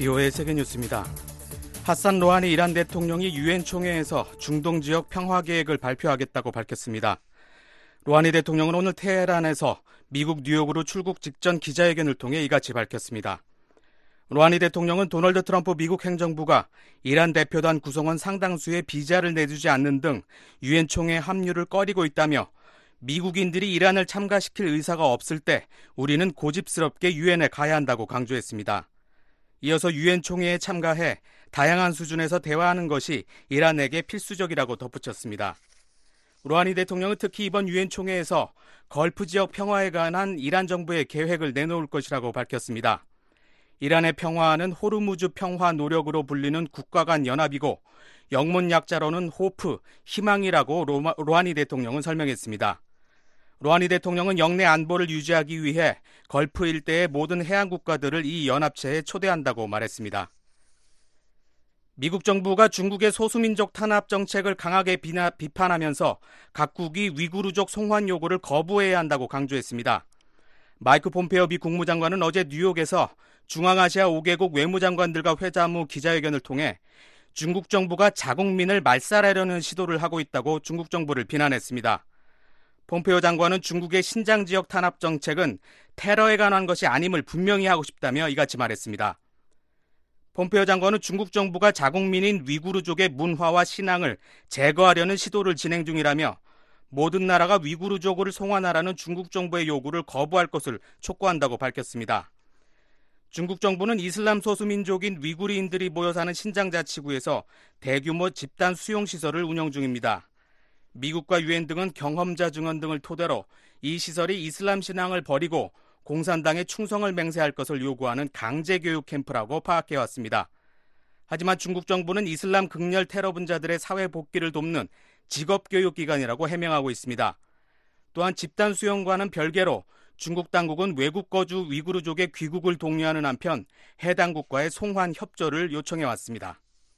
BO의 세계뉴스입니다. 하산 로하니 이란 대통령이 유엔 총회에서 중동 지역 평화 계획을 발표하겠다고 밝혔습니다. 로하니 대통령은 오늘 테헤란에서 미국 뉴욕으로 출국 직전 기자회견을 통해 이같이 밝혔습니다. 로하니 대통령은 도널드 트럼프 미국 행정부가 이란 대표단 구성원 상당수의 비자를 내주지 않는 등 유엔 총회 합류를 꺼리고 있다며 미국인들이 이란을 참가시킬 의사가 없을 때 우리는 고집스럽게 유엔에 가야 한다고 강조했습니다. 이어서 유엔 총회에 참가해 다양한 수준에서 대화하는 것이 이란에게 필수적이라고 덧붙였습니다. 로하니 대통령은 특히 이번 유엔 총회에서 걸프 지역 평화에 관한 이란 정부의 계획을 내놓을 것이라고 밝혔습니다. 이란의 평화는 호르무즈 평화 노력으로 불리는 국가 간 연합이고 영문 약자로는 호프, 희망이라고 로하니 대통령은 설명했습니다. 로하니 대통령은 영내 안보를 유지하기 위해 걸프 일대의 모든 해안 국가들을 이 연합체에 초대한다고 말했습니다. 미국 정부가 중국의 소수민족 탄압 정책을 강하게 비판하면서 각국이 위구르족 송환 요구를 거부해야 한다고 강조했습니다. 마이크 폼페오 미 국무장관은 어제 뉴욕에서 중앙아시아 5개국 외무장관들과 회담 후 기자회견을 통해 중국 정부가 자국민을 말살하려는 시도를 하고 있다고 중국 정부를 비난했습니다. 폼페오 장관은 중국의 신장 지역 탄압 정책은 테러에 관한 것이 아님을 분명히 하고 싶다며 이같이 말했습니다. 폼페오 장관은 중국 정부가 자국민인 위구르족의 문화와 신앙을 제거하려는 시도를 진행 중이라며 모든 나라가 위구르족을 송환하라는 중국 정부의 요구를 거부할 것을 촉구한다고 밝혔습니다. 중국 정부는 이슬람 소수민족인 위구르인들이 모여 사는 신장 자치구에서 대규모 집단 수용시설을 운영 중입니다. 미국과 유엔 등은 경험자 증언 등을 토대로 이 시설이 이슬람 신앙을 버리고 공산당에 충성을 맹세할 것을 요구하는 강제교육 캠프라고 파악해왔습니다. 하지만 중국 정부는 이슬람 극렬 테러 분자들의 사회 복귀를 돕는 직업교육기관이라고 해명하고 있습니다. 또한 집단 수용과는 별개로 중국 당국은 외국 거주 위구르족의 귀국을 독려하는 한편 해당 국가의 송환 협조를 요청해왔습니다.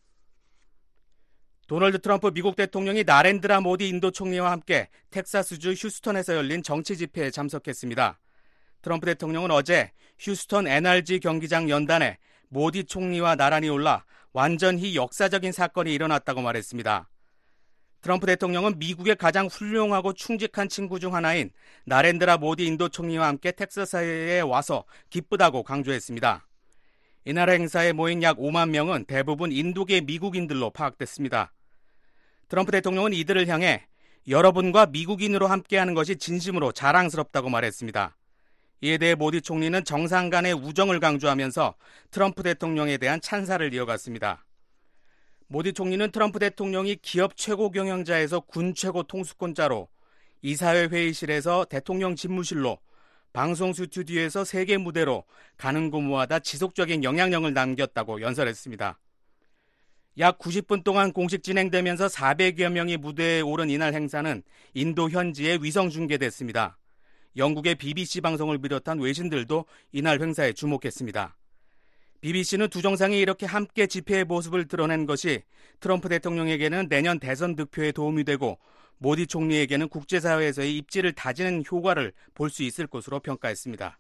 도널드 트럼프 미국 대통령이 나렌드라 모디 인도 총리와 함께 텍사스주 휴스턴에서 열린 정치 집회에 참석했습니다. 트럼프 대통령은 어제 휴스턴 NRG 경기장 연단에 모디 총리와 나란히 올라 완전히 역사적인 사건이 일어났다고 말했습니다. 트럼프 대통령은 미국의 가장 훌륭하고 충직한 친구 중 하나인 나렌드라 모디 인도 총리와 함께 텍사스에 와서 기쁘다고 강조했습니다. 이날 행사에 모인 약 5만 명은 대부분 인도계 미국인들로 파악됐습니다. 트럼프 대통령은 이들을 향해 여러분과 미국인으로 함께하는 것이 진심으로 자랑스럽다고 말했습니다. 이에 대해 모디 총리는 정상 간의 우정을 강조하면서 트럼프 대통령에 대한 찬사를 이어갔습니다. 모디 총리는 트럼프 대통령이 기업 최고 경영자에서 군 최고 통수권자로 이사회 회의실에서 대통령 집무실로 방송 스튜디오에서 세계 무대로 가는 곳마다 지속적인 영향력을 남겼다고 연설했습니다. 약 90분 동안 공식 진행되면서 400여 명이 무대에 오른 이날 행사는 인도 현지에 위성 중계됐습니다. 영국의 BBC 방송을 비롯한 외신들도 이날 행사에 주목했습니다. BBC는 두 정상이 이렇게 함께 집회의 모습을 드러낸 것이 트럼프 대통령에게는 내년 대선 득표에 도움이 되고 모디 총리에게는 국제사회에서의 입지를 다지는 효과를 볼 수 있을 것으로 평가했습니다.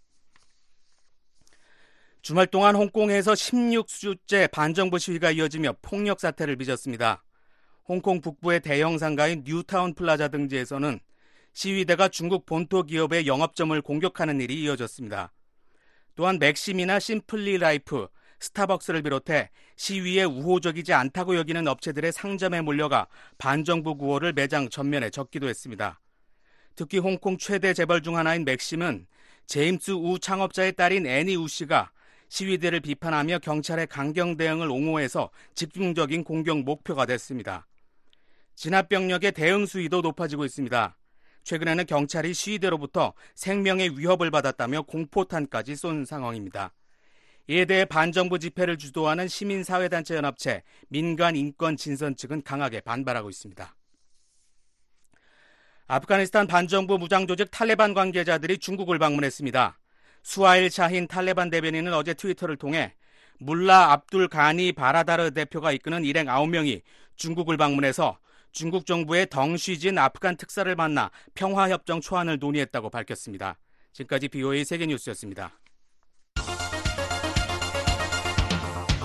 주말 동안 홍콩에서 16주째 반정부 시위가 이어지며 폭력 사태를 빚었습니다. 홍콩 북부의 대형 상가인 뉴타운 플라자 등지에서는 시위대가 중국 본토 기업의 영업점을 공격하는 일이 이어졌습니다. 또한 맥심이나 심플리 라이프, 스타벅스를 비롯해 시위에 우호적이지 않다고 여기는 업체들의 상점에 몰려가 반정부 구호를 매장 전면에 적기도 했습니다. 특히 홍콩 최대 재벌 중 하나인 맥심은 제임스 우 창업자의 딸인 애니 우 씨가 시위대를 비판하며 경찰의 강경 대응을 옹호해서 집중적인 공격 목표가 됐습니다. 진압병력의 대응 수위도 높아지고 있습니다. 최근에는 경찰이 시위대로부터 생명의 위협을 받았다며 공포탄까지 쏜 상황입니다. 이에 대해 반정부 집회를 주도하는 시민사회단체 연합체 민간인권진선 측은 강하게 반발하고 있습니다. 아프가니스탄 반정부 무장조직 탈레반 관계자들이 중국을 방문했습니다. 수하일 샤힌 탈레반 대변인은 어제 트위터를 통해 물라 압둘 가니 바라다르 대표가 이끄는 일행 9명이 중국을 방문해서 중국 정부의 덩쉬진 아프간 특사를 만나 평화협정 초안을 논의했다고 밝혔습니다. 지금까지 BOA 세계뉴스였습니다.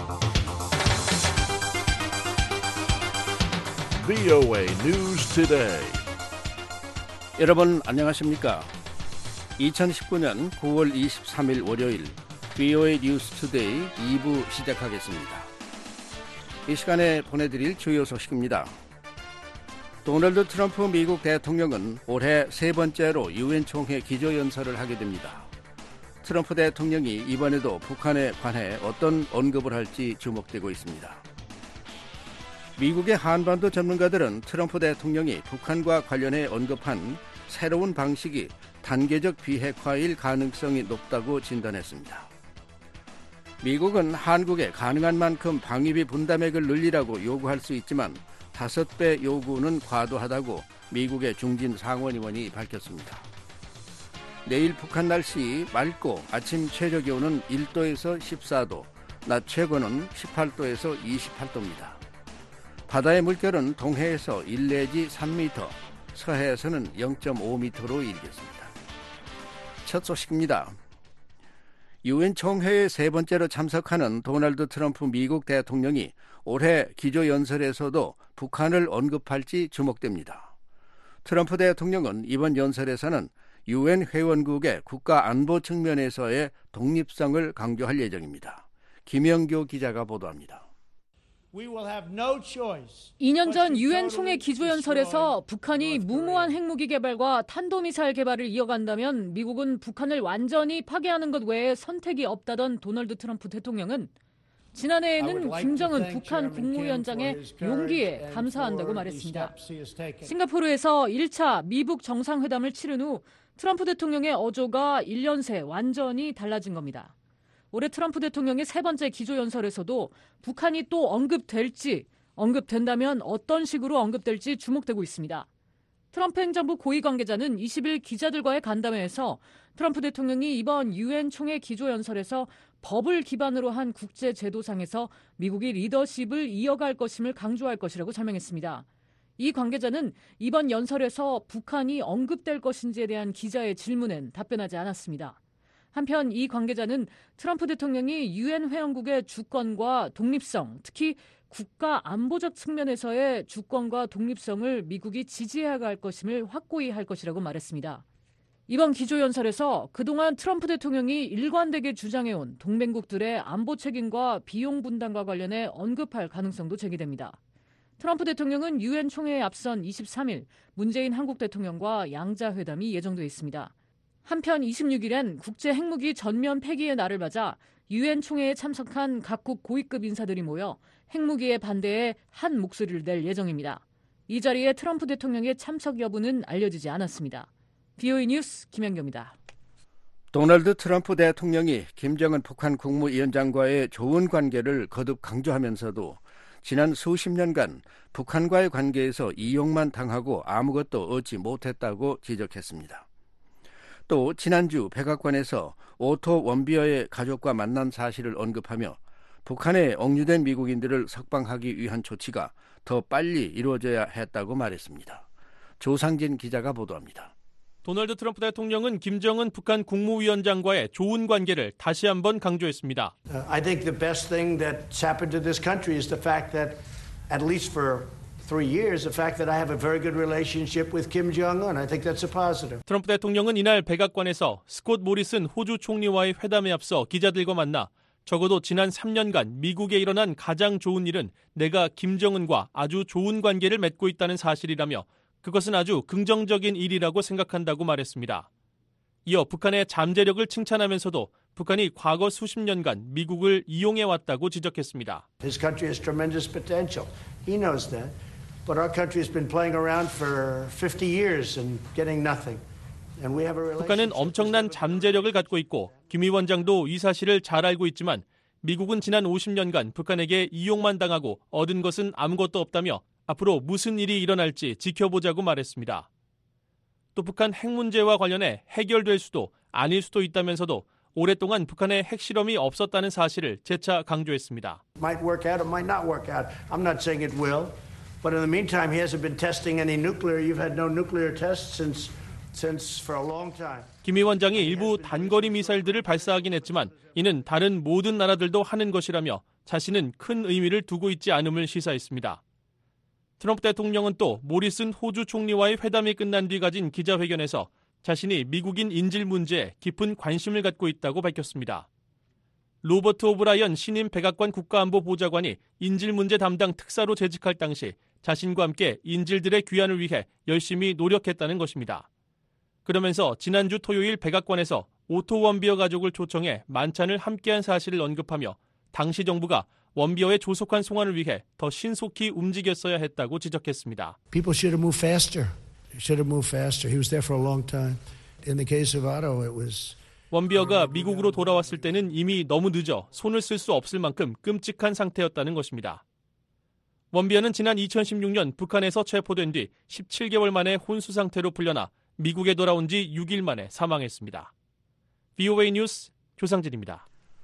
VOA News Today. 여러분 안녕하십니까? 2019년 9월 23일 월요일 VOA News Today 2부 시작하겠습니다. 이 시간에 보내드릴 주요 소식입니다. 도널드 트럼프 미국 대통령은 올해 세 번째로 유엔 총회 기조연설을 하게 됩니다. 트럼프 대통령이 이번에도 북한에 관해 어떤 언급을 할지 주목되고 있습니다. 미국의 한반도 전문가들은 트럼프 대통령이 북한과 관련해 언급한 새로운 방식이 단계적 비핵화일 가능성이 높다고 진단했습니다. 미국은 한국에 가능한 만큼 방위비 분담액을 늘리라고 요구할 수 있지만 5배 요구는 과도하다고 미국의 중진 상원의원이 밝혔습니다. 내일 북한 날씨 맑고 아침 최저 기온은 1도에서 14도, 낮 최고는 18도에서 28도입니다. 바다의 물결은 동해에서 1 내지 3m, 서해에서는 0.5m로 일겠습니다. 첫 소식입니다. 유엔 총회에 세 번째로 참석하는 도널드 트럼프 미국 대통령이 올해 기조연설에서도 북한을 언급할지 주목됩니다. 트럼프 대통령은 이번 연설에서는 유엔 회원국의 국가 안보 측면에서의 독립성을 강조할 예정입니다. 김영교 기자가 보도합니다. 2년 전 유엔 총회 기조연설에서 북한이 무모한 핵무기 개발과 탄도미사일 개발을 이어간다면 미국은 북한을 완전히 파괴하는 것 외에 선택이 없다던 도널드 트럼프 대통령은 지난해에는 김정은 북한 국무위원장의 용기에 감사한다고 말했습니다. 싱가포르에서 1차 미북 정상회담을 치른 후 트럼프 대통령의 어조가 1년 새 완전히 달라진 겁니다. 올해 트럼프 대통령의 세 번째 기조연설에서도 북한이 또 언급된다면 어떤 식으로 언급될지 주목되고 있습니다. 트럼프 행정부 고위 관계자는 20일 기자들과의 간담회에서 트럼프 대통령이 이번 유엔 총회 기조연설에서 법을 기반으로 한 국제 제도상에서 미국이 리더십을 이어갈 것임을 강조할 것이라고 설명했습니다. 이 관계자는 이번 연설에서 북한이 언급될 것인지에 대한 기자의 질문엔 답변하지 않았습니다. 한편 이 관계자는 트럼프 대통령이 유엔 회원국의 주권과 독립성, 특히 국가 안보적 측면에서의 주권과 독립성을 미국이 지지해야 할 것임을 확고히 할 것이라고 말했습니다. 이번 기조연설에서 그동안 트럼프 대통령이 일관되게 주장해온 동맹국들의 안보 책임과 비용 분담과 관련해 언급할 가능성도 제기됩니다. 트럼프 대통령은 유엔 총회에 앞선 23일 문재인 한국 대통령과 양자회담이 예정돼 있습니다. 한편 26일엔 국제 핵무기 전면 폐기의 날을 맞아 유엔 총회에 참석한 각국 고위급 인사들이 모여 핵무기에 반대해 한 목소리를 낼 예정입니다. 이 자리에 트럼프 대통령의 참석 여부는 알려지지 않았습니다. VOA 뉴스 김현경입니다. 도널드 트럼프 대통령이 김정은 북한 국무위원장과의 좋은 관계를 거듭 강조하면서도 지난 수십 년간 북한과의 관계에서 이용만 당하고 아무것도 얻지 못했다고 지적했습니다. 또 지난주 백악관에서 오토 원비어의 가족과 만난 사실을 언급하며 북한에 억류된 미국인들을 석방하기 위한 조치가 더 빨리 이루어져야 했다고 말했습니다. 조상진 기자가 보도합니다. 도널드 트럼프 대통령은 김정은 북한 국무위원장과의 좋은 관계를 다시 한번 강조했습니다. I think the best thing that's happened to this country is the fact that, at least for 3 years, the fact that I have a very good relationship with Kim Jong-un. I think that's a positive. 트럼프 대통령은 이날 백악관에서 스콧 모리슨 호주 총리와의 회담에 앞서 기자들과 만나 적어도 지난 3년간 미국에 일어난 가장 좋은 일은 내가 김정은과 아주 좋은 관계를 맺고 있다는 사실이라며 그것은 아주 긍정적인 일이라고 생각한다고 말했습니다. 이어 북한의 잠재력을 칭찬하면서도 북한이 과거 수십 년간 미국을 이용해왔다고 지적했습니다. His country has tremendous potential. He knows that. But our country has been playing around for 50 years and getting nothing. And we have a relationship. 북한은 엄청난 잠재력을 갖고 있고 김 위원장도 이 사실을 잘 알고 있지만 미국은 지난 50년간 북한에게 이용만 당하고 얻은 것은 아무것도 없다며 앞으로 무슨 일이 일어날지 지켜보자고 말했습니다. 또 북한 핵 문제와 관련해 해결될 수도 아닐 수도 있다면서도 오랫동안 북한의 핵실험이 없었다는 사실을 재차 강조했습니다. Might work out, it might not work out. I'm not saying it will. But in the meantime, he hasn't been testing any nuclear. You've had no nuclear tests since for a long time. 김 위원장이 일부 단거리 미사일들을 발사하긴 했지만 이는 다른 모든 나라들도 하는 것이라며 자신은 큰 의미를 두고 있지 않음을 시사했습니다. 트럼프 대통령은 또 모리슨 호주 총리와의 회담이 끝난 뒤 가진 기자회견에서 자신이 미국인 인질 문제에 깊은 관심을 갖고 있다고 밝혔습니다. 로버트 오브라이언 신임 백악관 국가안보보좌관이 인질 문제 담당 특사로 재직할 당시 자신과 함께 인질들의 귀환을 위해 열심히 노력했다는 것입니다. 그러면서 지난주 토요일 백악관에서 오토 원비어 가족을 초청해 만찬을 함께한 사실을 언급하며 당시 정부가 원비어의 조속한 송환을 위해 더 신속히 움직였어야 했다고 지적했습니다. People should have moved faster. Should have moved faster. He was there for a long time. In the case of Otto, it was 원비어가 미국으로 돌아왔을 때는 이미 너무 늦어 손을 쓸 수 없을 만큼 끔찍한 상태였다는 것입니다. 원비어는 지난 2016년 북한에서 체포된 뒤 17개월 만에 혼수 상태로 풀려나 미국에 돌아온 지 6일 만에 사망했습니다. VOA 뉴스 조상진입니다.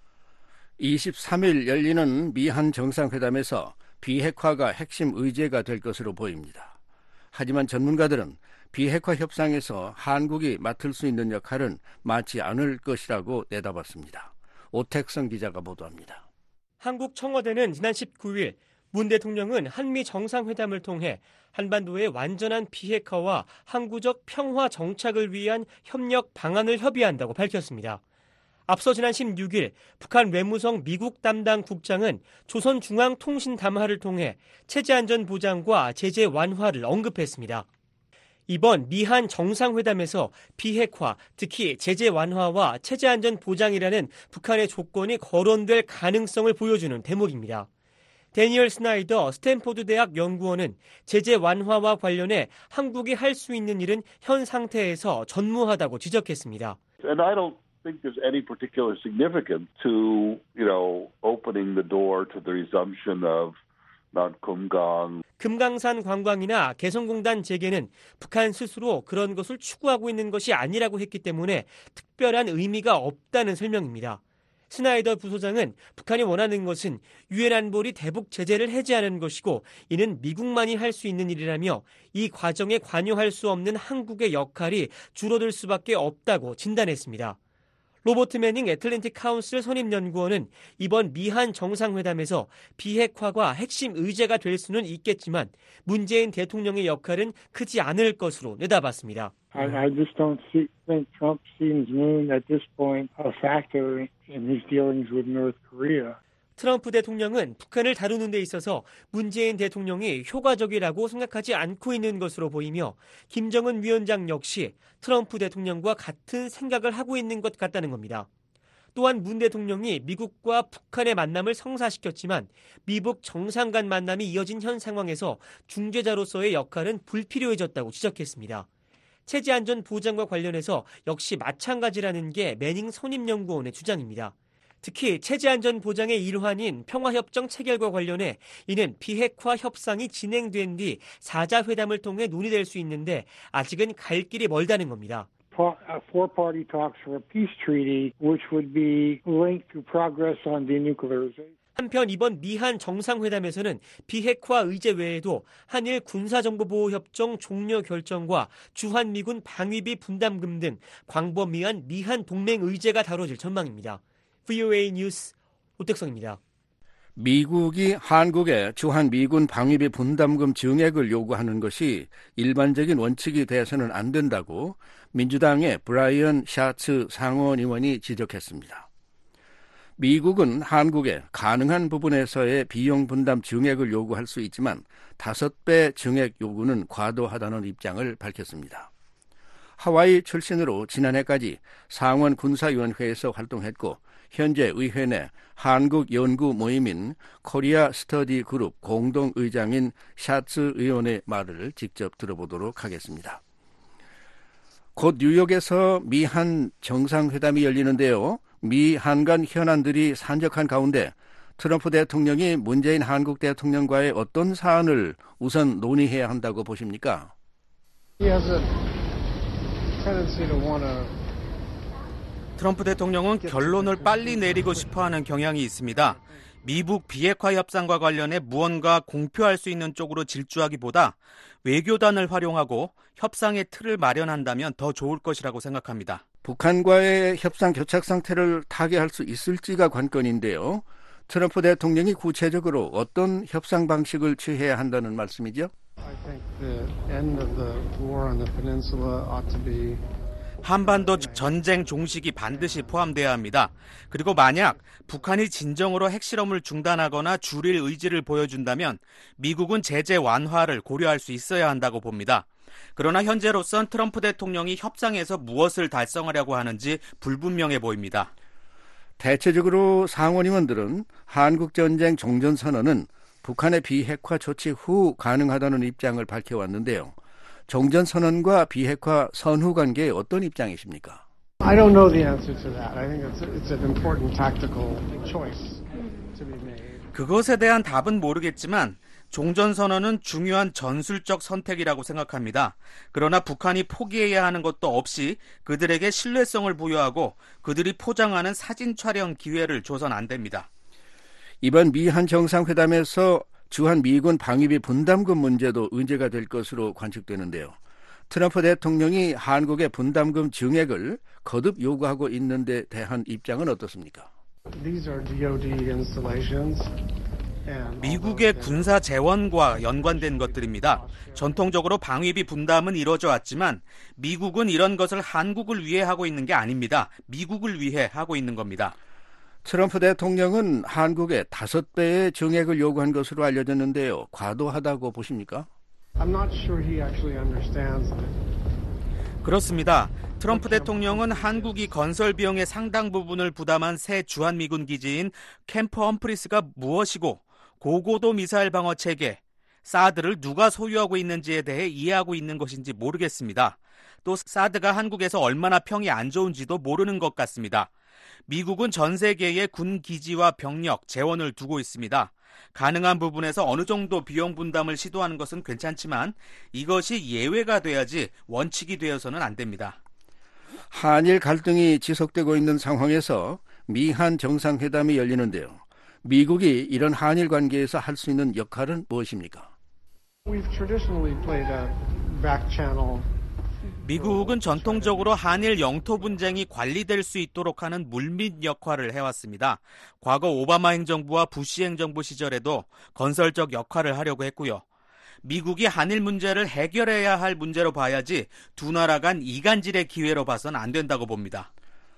23일 열리는 미한 정상회담에서 비핵화가 핵심 의제가 될 것으로 보입니다. 하지만 전문가들은 비핵화 협상에서 한국이 맡을 수 있는 역할은 많지 않을 것이라고 내다봤습니다. 오택성 기자가 보도합니다. 한국 청와대는 지난 19일 문 대통령은 한미 정상회담을 통해 한반도의 완전한 비핵화와 항구적 평화 정착을 위한 협력 방안을 협의한다고 밝혔습니다. 앞서 지난 16일 북한 외무성 미국 담당 국장은 조선중앙통신담화를 통해 체제안전 보장과 제재 완화를 언급했습니다. 이번 미한 정상회담에서 비핵화, 특히 제재 완화와 체제안전 보장이라는 북한의 조건이 거론될 가능성을 보여주는 대목입니다. 데니얼 스나이더 스탠포드 대학 연구원은 제재 완화와 관련해 한국이 할 수 있는 일은 현 상태에서 전무하다고 지적했습니다. And I don't think there's any particular significance to, opening the door to the resumption of Mount Kumgang. 금강산 관광이나 개성공단 재개는 북한 스스로 그런 것을 추구하고 있는 것이 아니라고 했기 때문에 특별한 의미가 없다는 설명입니다. 스나이더 부소장은 북한이 원하는 것은 유엔 안보리 대북 제재를 해제하는 것이고 이는 미국만이 할 수 있는 일이라며 이 과정에 관여할 수 없는 한국의 역할이 줄어들 수밖에 없다고 진단했습니다. 로버트 매닝 애틀랜틱 카운슬 선임연구원은 이번 미한 정상회담에서 비핵화가 핵심 의제가 될 수는 있겠지만 문재인 대통령의 역할은 크지 않을 것으로 내다봤습니다. I just don't think Trump seems moon at this point a factor in his dealings with North Korea. 트럼프 대통령은 북한을 다루는 데 있어서 문재인 대통령이 효과적이라고 생각하지 않고 있는 것으로 보이며 김정은 위원장 역시 트럼프 대통령과 같은 생각을 하고 있는 것 같다는 겁니다. 또한 문 대통령이 미국과 북한의 만남을 성사시켰지만 미북 정상 간 만남이 이어진 현 상황에서 중재자로서의 역할은 불필요해졌다고 지적했습니다. 체제안전 보장과 관련해서 역시 마찬가지라는 게 매닝 선임연구원의 주장입니다. 특히 체제안전 보장의 일환인 평화협정 체결과 관련해 이는 비핵화 협상이 진행된 뒤 4자 회담을 통해 논의될 수 있는데 아직은 갈 길이 멀다는 겁니다. Four-party talks for a peace treaty, which would be linked to progress on denuclearization. 한편 이번 미한 정상회담에서는 비핵화 의제 외에도 한일 군사정보보호협정 종료 결정과 주한미군 방위비 분담금 등 광범위한 미한 동맹 의제가 다뤄질 전망입니다. VOA 뉴스 오택성입니다. 미국이 한국에 주한미군 방위비 분담금 증액을 요구하는 것이 일반적인 원칙이 돼서는 안 된다고 민주당의 브라이언 샤츠 상원 의원이 지적했습니다. 미국은 한국에 가능한 부분에서의 비용 분담 증액을 요구할 수 있지만 5배 증액 요구는 과도하다는 입장을 밝혔습니다. 하와이 출신으로 지난해까지 상원 군사위원회에서 활동했고 현재 의회 내 한국 연구 모임인 코리아 스터디 그룹 공동의장인 샤츠 의원의 말을 직접 들어보도록 하겠습니다. 곧 뉴욕에서 미한 정상회담이 열리는데요. 미한 간 현안들이 산적한 가운데 트럼프 대통령이 문재인 한국 대통령과의 어떤 사안을 우선 논의해야 한다고 보십니까? 트럼프 대통령은 결론을 빨리 내리고 싶어하는 경향이 있습니다. 미북 비핵화 협상과 관련해 무언가 공표할 수 있는 쪽으로 질주하기보다 외교단을 활용하고 협상의 틀을 마련한다면 더 좋을 것이라고 생각합니다. 북한과의 협상 교착 상태를 타개할 수 있을지가 관건인데요. 트럼프 대통령이 구체적으로 어떤 협상 방식을 취해야 한다는 말씀이죠? I think the end of the war on the peninsula ought to be 한반도 전쟁 종식이 반드시 포함돼야 합니다. 그리고 만약 북한이 진정으로 핵실험을 중단하거나 줄일 의지를 보여준다면 미국은 제재 완화를 고려할 수 있어야 한다고 봅니다. 그러나 현재로선 트럼프 대통령이 협상에서 무엇을 달성하려고 하는지 불분명해 보입니다. 대체적으로 상원의원들은 한국전쟁 종전선언은 북한의 비핵화 조치 후 가능하다는 입장을 밝혀왔는데요. 종전선언과 비핵화 선후 관계에 어떤 입장이십니까? I don't know the answer to that. I think it's an important tactical choice to be made. 그것에 대한 답은 모르겠지만 종전선언은 중요한 전술적 선택이라고 생각합니다. 그러나 북한이 포기해야 하는 것도 없이 그들에게 신뢰성을 부여하고 그들이 포장하는 사진 촬영 기회를 줘선 안 됩니다. 이번 미한 정상회담에서 주한 미군 방위비 분담금 문제도 의제가 될 것으로 관측되는데요. 트럼프 대통령이 한국의 분담금 증액을 거듭 요구하고 있는 데 대한 입장은 어떻습니까? These are DoD installations. 미국의 군사 재원과 연관된 것들입니다. 전통적으로 방위비 분담은 이루어져 왔지만 미국은 이런 것을 한국을 위해 하고 있는 게 아닙니다. 미국을 위해 하고 있는 겁니다. 트럼프 대통령은 한국에 5배의 증액을 요구한 것으로 알려졌는데요. 과도하다고 보십니까? I'm not sure he actually understands it. 그렇습니다. 트럼프 대통령은 한국이 건설 비용의 상당 부분을 부담한 새 주한미군 기지인 캠프 험프리스가 무엇이고 고고도 미사일 방어 체계, 사드를 누가 소유하고 있는지에 대해 이해하고 있는 것인지 모르겠습니다. 또 사드가 한국에서 얼마나 평이 안 좋은지도 모르는 것 같습니다. 미국은 전 세계에 군 기지와 병력, 재원을 두고 있습니다. 가능한 부분에서 어느 정도 비용 분담을 시도하는 것은 괜찮지만 이것이 예외가 돼야지 원칙이 되어서는 안 됩니다. 한일 갈등이 지속되고 있는 상황에서 미한 정상회담이 열리는데요. 미국이 이런 한일 관계에서 할 수 있는 역할은 무엇입니까? We've traditionally played a back channel. 미국은 전통적으로 한일 영토 분쟁이 관리될 수 있도록 하는 물밑 역할을 해왔습니다. 과거 오바마 행정부와 부시 행정부 시절에도 건설적 역할을 하려고 했고요. 미국이 한일 문제를 해결해야 할 문제로 봐야지 두 나라 간 이간질의 기회로 봐서는 안 된다고 봅니다.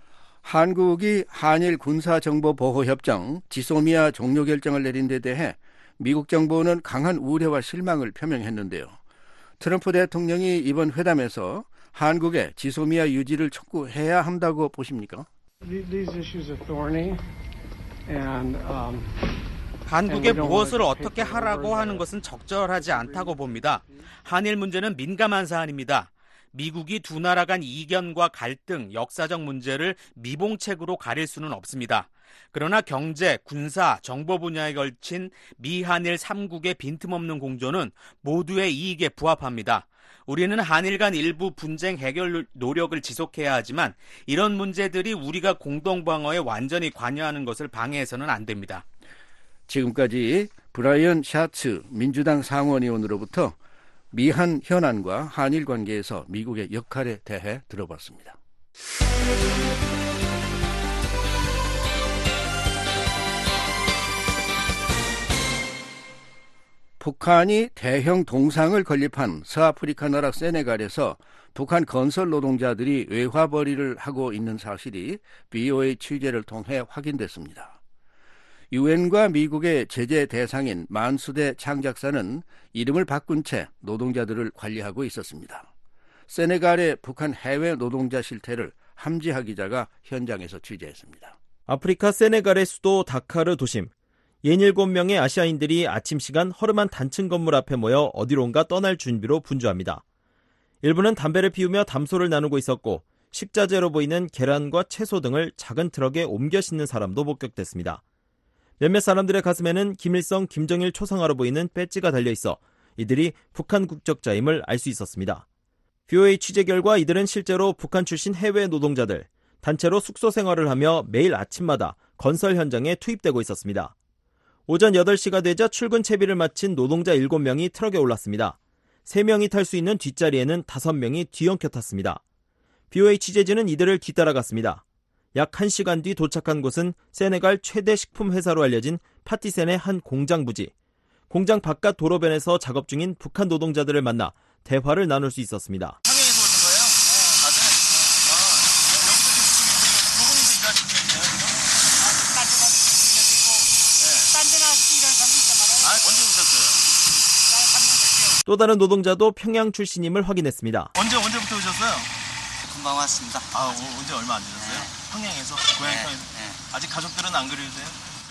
한국이 한일 군사정보보호협정 지소미아 종료 결정을 내린 데 대해 미국 정부는 강한 우려와 실망을 표명했는데요. 트럼프 대통령이 이번 회담에서 한국의 지소미아 유지를 촉구해야 한다고 보십니까? These issues are thorny and 한국에 무엇을 어떻게 하라고 하는 것은 적절하지 않다고 봅니다. 한일 문제는 민감한 사안입니다. 미국이 두 나라 간 이견과 갈등, 역사적 문제를 미봉책으로 가릴 수는 없습니다. 그러나 경제, 군사, 정보 분야에 걸친 미한일 3국의 빈틈없는 공조는 모두의 이익에 부합합니다. 우리는 한일 간 일부 분쟁 해결 노력을 지속해야 하지만 이런 문제들이 우리가 공동방어에 완전히 관여하는 것을 방해해서는 안 됩니다. 지금까지 브라이언 샤츠 민주당 상원의원으로부터 미한 현안과 한일 관계에서 미국의 역할에 대해 들어봤습니다. 북한이 대형 동상을 건립한 서아프리카 나라 세네갈에서 북한 건설 노동자들이 외화벌이를 하고 있는 사실이 VOA 취재를 통해 확인됐습니다. 유엔과 미국의 제재 대상인 만수대 창작사는 이름을 바꾼 채 노동자들을 관리하고 있었습니다. 세네갈의 북한 해외 노동자 실태를 함지하 기자가 현장에서 취재했습니다. 아프리카 세네갈의 수도 다카르 도심. 67명의 아시아인들이 아침 시간 허름한 단층 건물 앞에 모여 어디론가 떠날 준비로 분주합니다. 일부는 담배를 피우며 담소를 나누고 있었고 식자재로 보이는 계란과 채소 등을 작은 트럭에 옮겨 싣는 사람도 목격됐습니다. 몇몇 사람들의 가슴에는 김일성, 김정일 초상화로 보이는 배지가 달려있어 이들이 북한 국적자임을 알 수 있었습니다. VOA 취재 결과 이들은 실제로 북한 출신 해외 노동자들, 단체로 숙소 생활을 하며 매일 아침마다 건설 현장에 투입되고 있었습니다. 오전 8시가 되자 출근 채비를 마친 노동자 7명이 트럭에 올랐습니다. 3명이 탈 수 있는 뒷자리에는 5명이 뒤엉켜 탔습니다. VOA 취재진은 이들을 뒤따라갔습니다. 약 1시간 뒤 도착한 곳은 세네갈 최대 식품 회사로 알려진 파티센의 한 공장 부지. 공장 바깥 도로변에서 작업 중인 북한 노동자들을 만나 대화를 나눌 수 있었습니다. 평양에서 오신 거예요? 네. 다들? 여기서 지금 두 분이서 일하시는 거예요? 딴 데나 일하시고, 딴 데나 일하는 사람도 있단 말이에요. 언제 오셨어요? 3년 됐어요. 또 다른 노동자도 평양 출신임을 확인했습니다. 언제부터 오셨어요? 금방 왔습니다. 언제 얼마 안 되셨어요? 평양에서? 고향 평양에서? 아직 가족들은 안 그리우세요?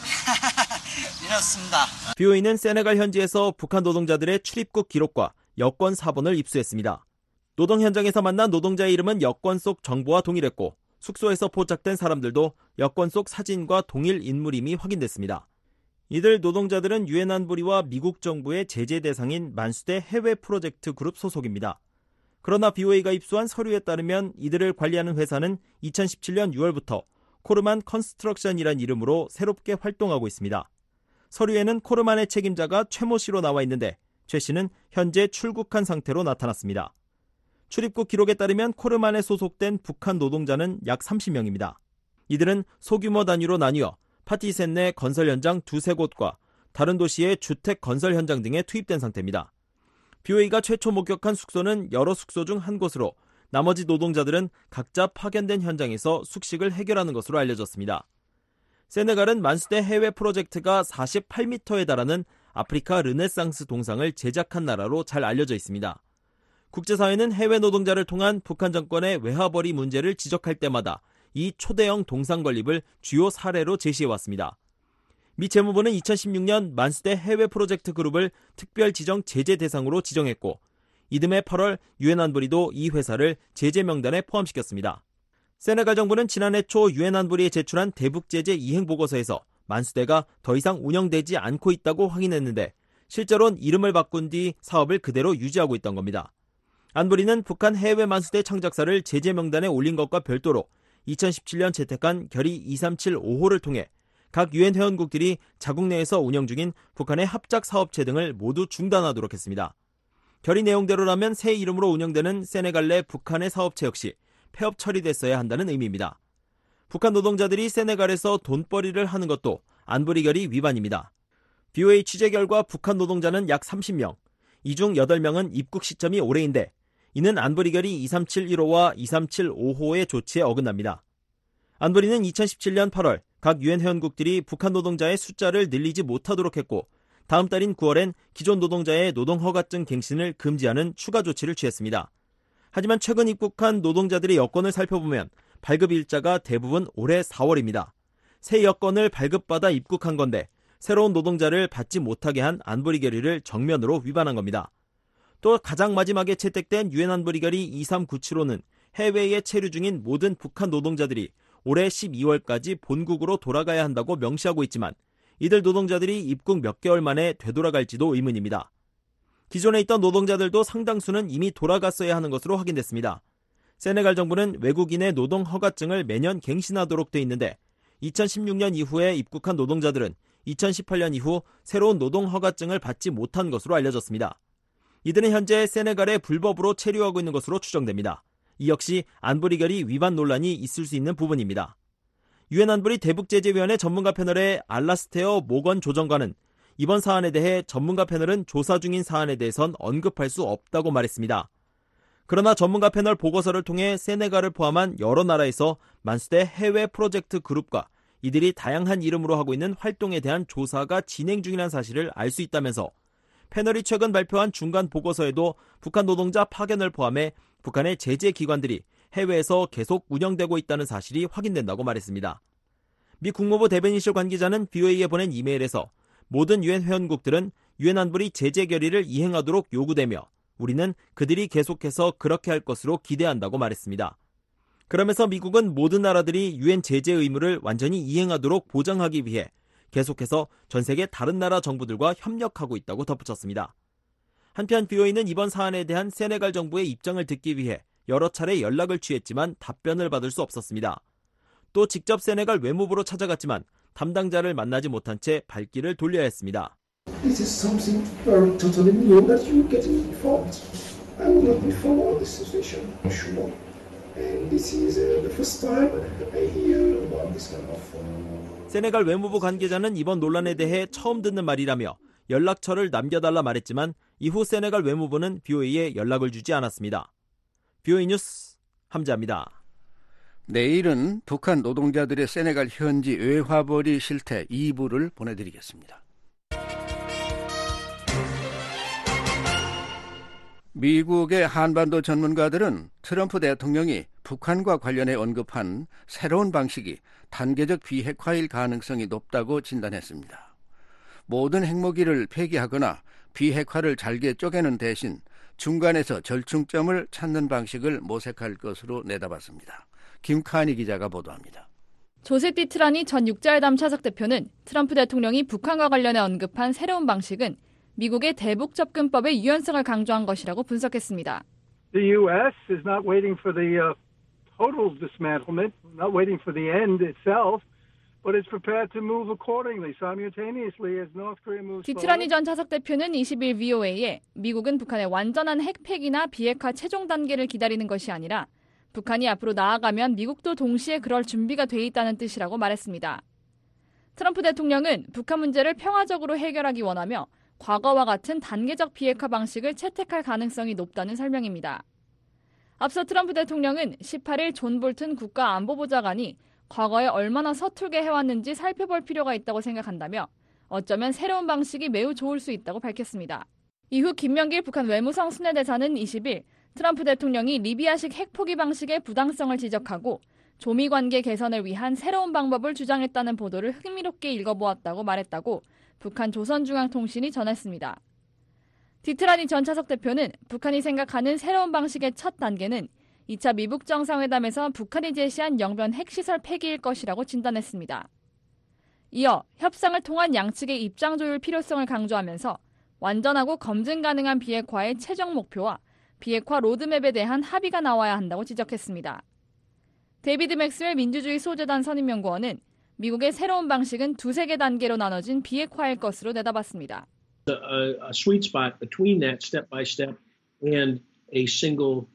이렇습니다. BOA는 세네갈 현지에서 북한 노동자들의 출입국 기록과 여권 사본을 입수했습니다. 노동 현장에서 만난 노동자의 이름은 여권 속 정보와 동일했고 숙소에서 포착된 사람들도 여권 속 사진과 동일 인물임이 확인됐습니다. 이들 노동자들은 유엔 안보리와 미국 정부의 제재 대상인 만수대 해외 프로젝트 그룹 소속입니다. 그러나 BOA가 입수한 서류에 따르면 이들을 관리하는 회사는 2017년 6월부터 코르만 컨스트럭션이란 이름으로 새롭게 활동하고 있습니다. 서류에는 코르만의 책임자가 최모 씨로 나와 있는데 최 씨는 현재 출국한 상태로 나타났습니다. 출입국 기록에 따르면 코르만에 소속된 북한 노동자는 약 30명입니다. 이들은 소규모 단위로 나뉘어 파티센 내 건설 현장 2-3곳과 다른 도시의 주택 건설 현장 등에 투입된 상태입니다. BOA가 최초 목격한 숙소는 여러 숙소 중 한 곳으로 나머지 노동자들은 각자 파견된 현장에서 숙식을 해결하는 것으로 알려졌습니다. 세네갈은 만수대 해외 프로젝트가 48m에 달하는 아프리카 르네상스 동상을 제작한 나라로 잘 알려져 있습니다. 국제사회는 해외 노동자를 통한 북한 정권의 외화벌이 문제를 지적할 때마다 이 초대형 동상 건립을 주요 사례로 제시해왔습니다. 미 재무부는 2016년 만수대 해외 프로젝트 그룹을 특별 지정 제재 대상으로 지정했고 이듬해 8월 유엔 안보리도 이 회사를 제재 명단에 포함시켰습니다. 세네갈 정부는 지난해 초 유엔 안보리에 제출한 대북 제재 이행 보고서에서 만수대가 더 이상 운영되지 않고 있다고 확인했는데 실제로는 이름을 바꾼 뒤 사업을 그대로 유지하고 있던 겁니다. 안보리는 북한 해외 만수대 창작사를 제재 명단에 올린 것과 별도로 2017년 채택한 결의 2375호를 통해 각 유엔 회원국들이 자국 내에서 운영 중인 북한의 합작 사업체 등을 모두 중단하도록 했습니다. 결의 내용대로라면 새 이름으로 운영되는 세네갈 내 북한의 사업체 역시 폐업 처리됐어야 한다는 의미입니다. 북한 노동자들이 세네갈에서 돈벌이를 하는 것도 안보리 결의 위반입니다. BOA 취재 결과 북한 노동자는 약 30명, 이 중 8명은 입국 시점이 올해인데 이는 안보리 결의 2371호와 2375호의 조치에 어긋납니다. 안보리는 2017년 8월 각 유엔 회원국들이 북한 노동자의 숫자를 늘리지 못하도록 했고 다음 달인 9월엔 기존 노동자의 노동허가증 갱신을 금지하는 추가 조치를 취했습니다. 하지만 최근 입국한 노동자들의 여권을 살펴보면 발급 일자가 대부분 올해 4월입니다. 새 여권을 발급받아 입국한 건데 새로운 노동자를 받지 못하게 한 안보리 결의를 정면으로 위반한 겁니다. 또 가장 마지막에 채택된 유엔 안보리 결의 2397호는 해외에 체류 중인 모든 북한 노동자들이 올해 12월까지 본국으로 돌아가야 한다고 명시하고 있지만 이들 노동자들이 입국 몇 개월 만에 되돌아갈지도 의문입니다. 기존에 있던 노동자들도 상당수는 이미 돌아갔어야 하는 것으로 확인됐습니다. 세네갈 정부는 외국인의 노동 허가증을 매년 갱신하도록 돼 있는데 2016년 이후에 입국한 노동자들은 2018년 이후 새로운 노동 허가증을 받지 못한 것으로 알려졌습니다. 이들은 현재 세네갈에 불법으로 체류하고 있는 것으로 추정됩니다. 이 역시 안보리 결의 위반 논란이 있을 수 있는 부분입니다. 유엔 안보리 대북제재위원회 전문가 패널의 알라스테어 모건 조정관은 이번 사안에 대해 전문가 패널은 조사 중인 사안에 대해선 언급할 수 없다고 말했습니다. 그러나 전문가 패널 보고서를 통해 세네갈을 포함한 여러 나라에서 만수대 해외 프로젝트 그룹과 이들이 다양한 이름으로 하고 있는 활동에 대한 조사가 진행 중이라는 사실을 알 수 있다면서 패널이 최근 발표한 중간 보고서에도 북한 노동자 파견을 포함해 북한의 제재 기관들이 해외에서 계속 운영되고 있다는 사실이 확인된다고 말했습니다. 미 국무부 대변인실 관계자는 BOA에 보낸 이메일에서 모든 유엔 회원국들은 유엔 안보리 제재 결의를 이행하도록 요구되며 우리는 그들이 계속해서 그렇게 할 것으로 기대한다고 말했습니다. 그러면서 미국은 모든 나라들이 유엔 제재 의무를 완전히 이행하도록 보장하기 위해 계속해서 전 세계 다른 나라 정부들과 협력하고 있다고 덧붙였습니다. 한편 BOA는 이번 사안에 대한 세네갈 정부의 입장을 듣기 위해 여러 차례 연락을 취했지만 답변을 받을 수 없었습니다. 또 직접 세네갈 외무부로 찾아갔지만 담당자를 만나지 못한 채 발길을 돌려야 했습니다. This is something very totally new that you get informed. I was not before this situation, sure. And this is the first time I hear about this kind of. 세네갈 외무부 관계자는 이번 논란에 대해 처음 듣는 말이라며 연락처를 남겨달라 말했지만 이후 세네갈 외무부는 BOA에 연락을 주지 않았습니다. BOA 뉴스 함자입니다. 내일은 북한 노동자들의 세네갈 현지 외화벌이 실태 2부를 보내드리겠습니다. 미국의 한반도 전문가들은 트럼프 대통령이 북한과 관련해 언급한 새로운 방식이 단계적 비핵화일 가능성이 높다고 진단했습니다. 모든 핵무기를 폐기하거나 비핵화를 잘게 쪼개는 대신 중간에서 절충점을 찾는 방식을 모색할 것으로 내다봤습니다. 김카니 기자가 보도합니다. 조셉 디트라니 전 육자회담 차석 대표는 트럼프 대통령이 북한과 관련해 언급한 새로운 방식은 미국의 대북 접근법의 유연성을 강조한 것이라고 분석했습니다. The U.S. is not waiting for the total dismantlement, not waiting for the end itself, but is prepared to move accordingly, simultaneously as North Korea moves forward. 디트라니 전 차석 대표는 20일 VOA에 미국은 북한의 완전한 핵폐기나 비핵화 최종 단계를 기다리는 것이 아니라 북한이 앞으로 나아가면 미국도 동시에 그럴 준비가 돼 있다는 뜻이라고 말했습니다. 트럼프 대통령은 북한 문제를 평화적으로 해결하기 원하며 과거와 같은 단계적 비핵화 방식을 채택할 가능성이 높다는 설명입니다. 앞서 트럼프 대통령은 18일 존 볼튼 국가안보보좌관이 과거에 얼마나 서툴게 해왔는지 살펴볼 필요가 있다고 생각한다며 어쩌면 새로운 방식이 매우 좋을 수 있다고 밝혔습니다. 이후 김명길 북한 외무성 순회대사는 20일 트럼프 대통령이 리비아식 핵포기 방식의 부당성을 지적하고 조미 관계 개선을 위한 새로운 방법을 주장했다는 보도를 흥미롭게 읽어보았다고 말했다고 북한 조선중앙통신이 전했습니다. 디트라니 전 차석 대표는 북한이 생각하는 새로운 방식의 첫 단계는 2차 미북 정상회담에서 북한이 제시한 영변 핵시설 폐기일 것이라고 진단했습니다. 이어 협상을 통한 양측의 입장 조율 필요성을 강조하면서 완전하고 검증 가능한 비핵화의 최종 목표와 비핵화 로드맵에 대한 합의가 나와야 한다고 지적했습니다. 데이비드 맥스웰 민주주의 소재단 선임연구원은 미국의 새로운 방식은 두세 개 단계로 나눠진 비핵화일 것으로 내다봤습니다. A sweet spot between that step by step and a single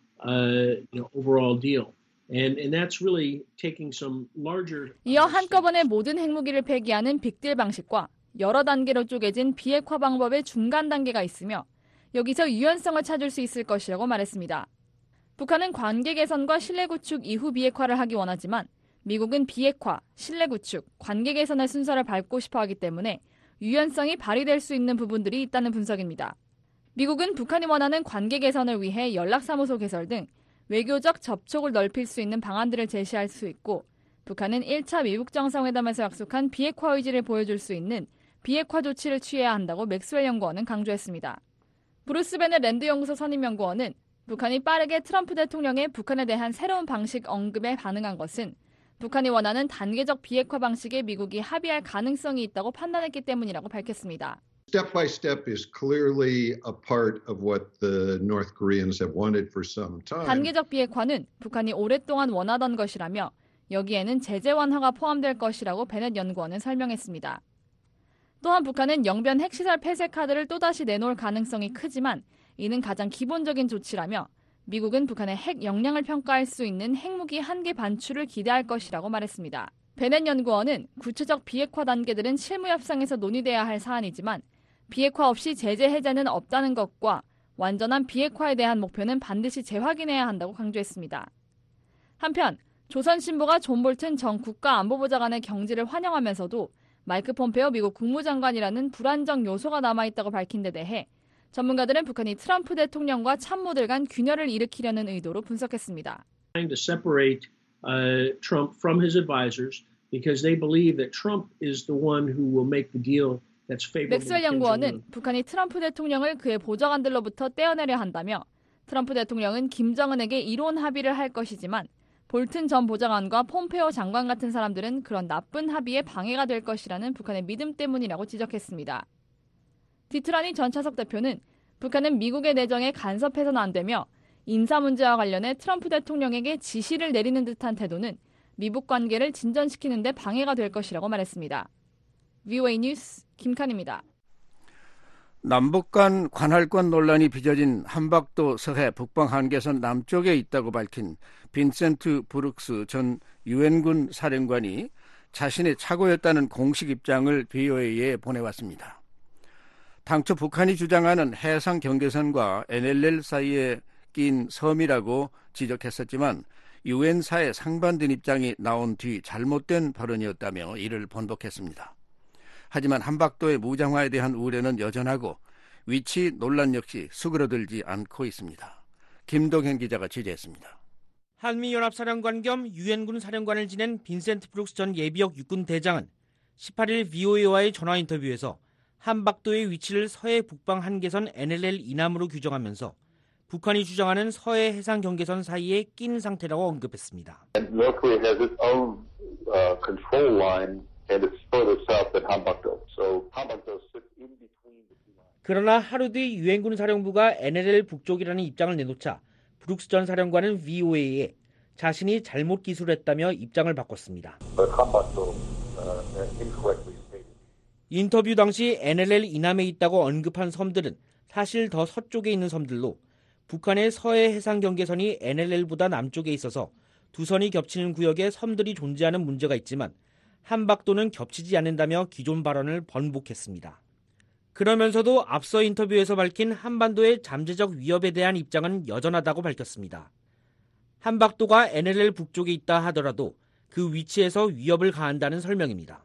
overall deal. And that's really taking some larger. 이어 한꺼번에 모든 핵무기를 폐기하는 빅딜 방식과 여러 단계로 쪼개진 비핵화 방법의 중간 단계가 있으며 여기서 유연성을 찾을 수 있을 것이라고 말했습니다. 북한은 관계 개선과 신뢰 구축 이후 비핵화를 하기 원하지만 미국은 비핵화, 신뢰 구축, 관계 개선의 순서를 밟고 싶어 하기 때문에 유연성이 발휘될 수 있는 부분들이 있다는 분석입니다. 미국은 북한이 원하는 관계 개선을 위해 연락사무소 개설 등 외교적 접촉을 넓힐 수 있는 방안들을 제시할 수 있고 북한은 1차 미북 정상회담에서 약속한 비핵화 의지를 보여줄 수 있는 비핵화 조치를 취해야 한다고 맥스웰 연구원은 강조했습니다. 브루스 베넷 랜드 연구소 선임 연구원은 북한이 빠르게 트럼프 대통령의 북한에 대한 새로운 방식 언급에 반응한 것은 북한이 원하는 단계적 비핵화 방식에 미국이 합의할 가능성이 있다고 판단했기 때문이라고 밝혔습니다. Step by step is clearly a part of what the North Koreans have wanted for some time. 단계적 비핵화는 북한이 오랫동안 원하던 것이라며 여기에는 제재 완화가 포함될 것이라고 베넷 연구원은 설명했습니다. 또한 북한은 영변 핵시설 폐쇄 카드를 또다시 내놓을 가능성이 크지만 이는 가장 기본적인 조치라며 미국은 북한의 핵 역량을 평가할 수 있는 핵무기 한계 반출을 기대할 것이라고 말했습니다. 베넷 연구원은 구체적 비핵화 단계들은 실무 협상에서 논의돼야 할 사안이지만 비핵화 없이 제재 해제는 없다는 것과 완전한 비핵화에 대한 목표는 반드시 재확인해야 한다고 강조했습니다. 한편 조선신보가 존 볼튼 전 국가안보보좌관의 경질을 환영하면서도 마이크 폼페오 미국 국무장관이라는 불안정 요소가 남아있다고 밝힌 데 대해 전문가들은 북한이 트럼프 대통령과 참모들 간 균열을 일으키려는 의도로 분석했습니다. Trying to separate Trump from his advisors because they believe that Trump is the one who will make the deal that's favorable. 맥스웰 연구원은 북한이 트럼프 대통령을 그의 보좌관들로부터 떼어내려 한다며 트럼프 대통령은 김정은에게 이론 합의를 할 것이지만 볼튼 전 보좌관과 폼페오 장관 같은 사람들은 그런 나쁜 합의에 방해가 될 것이라는 북한의 믿음 때문이라고 지적했습니다. 디트라니 전 차석 대표는 북한은 미국의 내정에 간섭해서는 안 되며 인사 문제와 관련해 트럼프 대통령에게 지시를 내리는 듯한 태도는 미북 관계를 진전시키는 데 방해가 될 것이라고 말했습니다. VOA 뉴스 김칸입니다. 남북 간 관할권 논란이 빚어진 한박도 서해 북방 한계선 남쪽에 있다고 밝힌 빈센트 브룩스 전 유엔군 사령관이 자신의 착오였다는 공식 입장을 VOA에 보내왔습니다. 당초 북한이 주장하는 해상 경계선과 NLL 사이에 낀 섬이라고 지적했었지만 유엔사의 상반된 입장이 나온 뒤 잘못된 발언이었다며 이를 번복했습니다. 하지만 한박도의 무장화에 대한 우려는 여전하고 위치 논란 역시 수그러들지 않고 있습니다. 김동현 기자가 취재했습니다. 한미연합사령관 겸 유엔군 사령관을 지낸 빈센트 브룩스 전 예비역 육군 대장은 18일 VOA와의 전화 인터뷰에서 한박도의 위치를 서해 북방 한계선 NLL 이남으로 규정하면서 북한이 주장하는 서해 해상 경계선 사이에 낀 상태라고 언급했습니다. North Korea has its own control line, and it's further south than Hanbakdo. So Hanbakdo sits in between the two lines. 그러나 하루 뒤 유엔군 사령부가 NLL 북쪽이라는 입장을 내놓자 브룩스 전 사령관은 VOA에 자신이 잘못 기술했다며 입장을 바꿨습니다. 인터뷰 당시 NLL 이남에 있다고 언급한 섬들은 사실 더 서쪽에 있는 섬들로 북한의 서해 해상 경계선이 NLL보다 남쪽에 있어서 두 선이 겹치는 구역에 섬들이 존재하는 문제가 있지만 한박도는 겹치지 않는다며 기존 발언을 번복했습니다. 그러면서도 앞서 인터뷰에서 밝힌 한반도의 잠재적 위협에 대한 입장은 여전하다고 밝혔습니다. 한박도가 NLL 북쪽에 있다 하더라도 그 위치에서 위협을 가한다는 설명입니다.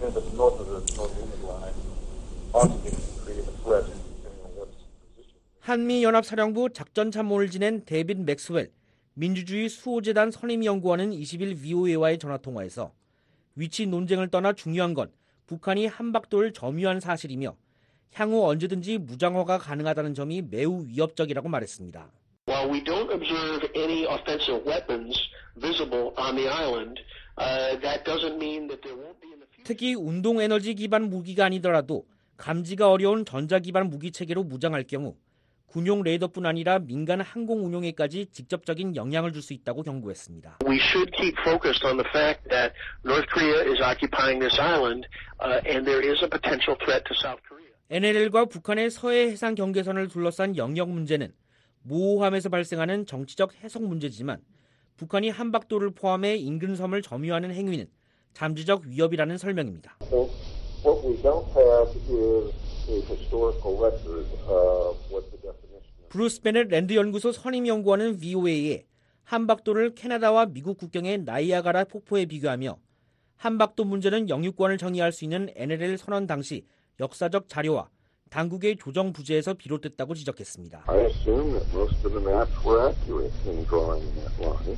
한미연합사령부 작전참모를 지낸 데빗 맥스웰 민주주의 수호재단 선임연구원은 20일 VOA와의 전화통화에서 위치 논쟁을 떠나 중요한 건 북한이 한박도를 점유한 사실이며 향후 언제든지 무장화가 가능하다는 점이 매우 위협적이라고 말했습니다. While we don't observe any offensive weapons visible on the island, that doesn't mean that there won't be in the future. 특히 운동 에너지 기반 무기가 아니더라도 감지가 어려운 전자 기반 무기 체계로 무장할 경우 군용 레이더뿐 아니라 민간 항공 운용에까지 직접적인 영향을 줄 수 있다고 경고했습니다. We should keep focused on the fact that North Korea is occupying this island, and there is a potential threat to South Korea. NLL과 북한의 서해 해상 경계선을 둘러싼 영역 문제는 모호함에서 발생하는 정치적 해석 문제지만 북한이 한박도를 포함해 인근 섬을 점유하는 행위는 잠재적 위협이라는 설명입니다. What we don't have is a historical record of what the definition. 브루스 베넷 랜드 연구소 선임 연구원은 VOA에 한박도를 캐나다와 미국 국경의 나이아가라 폭포에 비교하며 한박도 문제는 영유권을 정의할 수 있는 NLL 선언 당시 역사적 자료와 당국의 조정 부재에서 비롯됐다고 지적했습니다. I assume that most of the maps were accurate in drawing that line,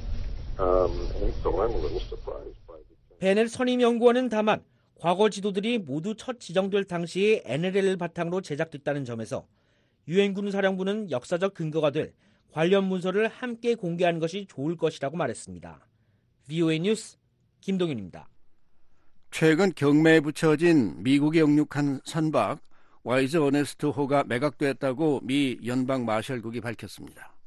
and so I'm a little surprised by the. 베넷 선임 연구원은 다만 과거 지도들이 모두 첫 지정될 당시에 NLL을 바탕으로 제작됐다는 점에서 유엔군 사령부는 역사적 근거가 될 관련 문서를 함께 공개하는 것이 좋을 것이라고 말했습니다. VOA 뉴스 김동윤입니다. 최근 경매에 붙여진 미국에 영육한 선박 와이즈 어네스트 호가 매각됐다고 미 연방 마셜국이 밝혔습니다.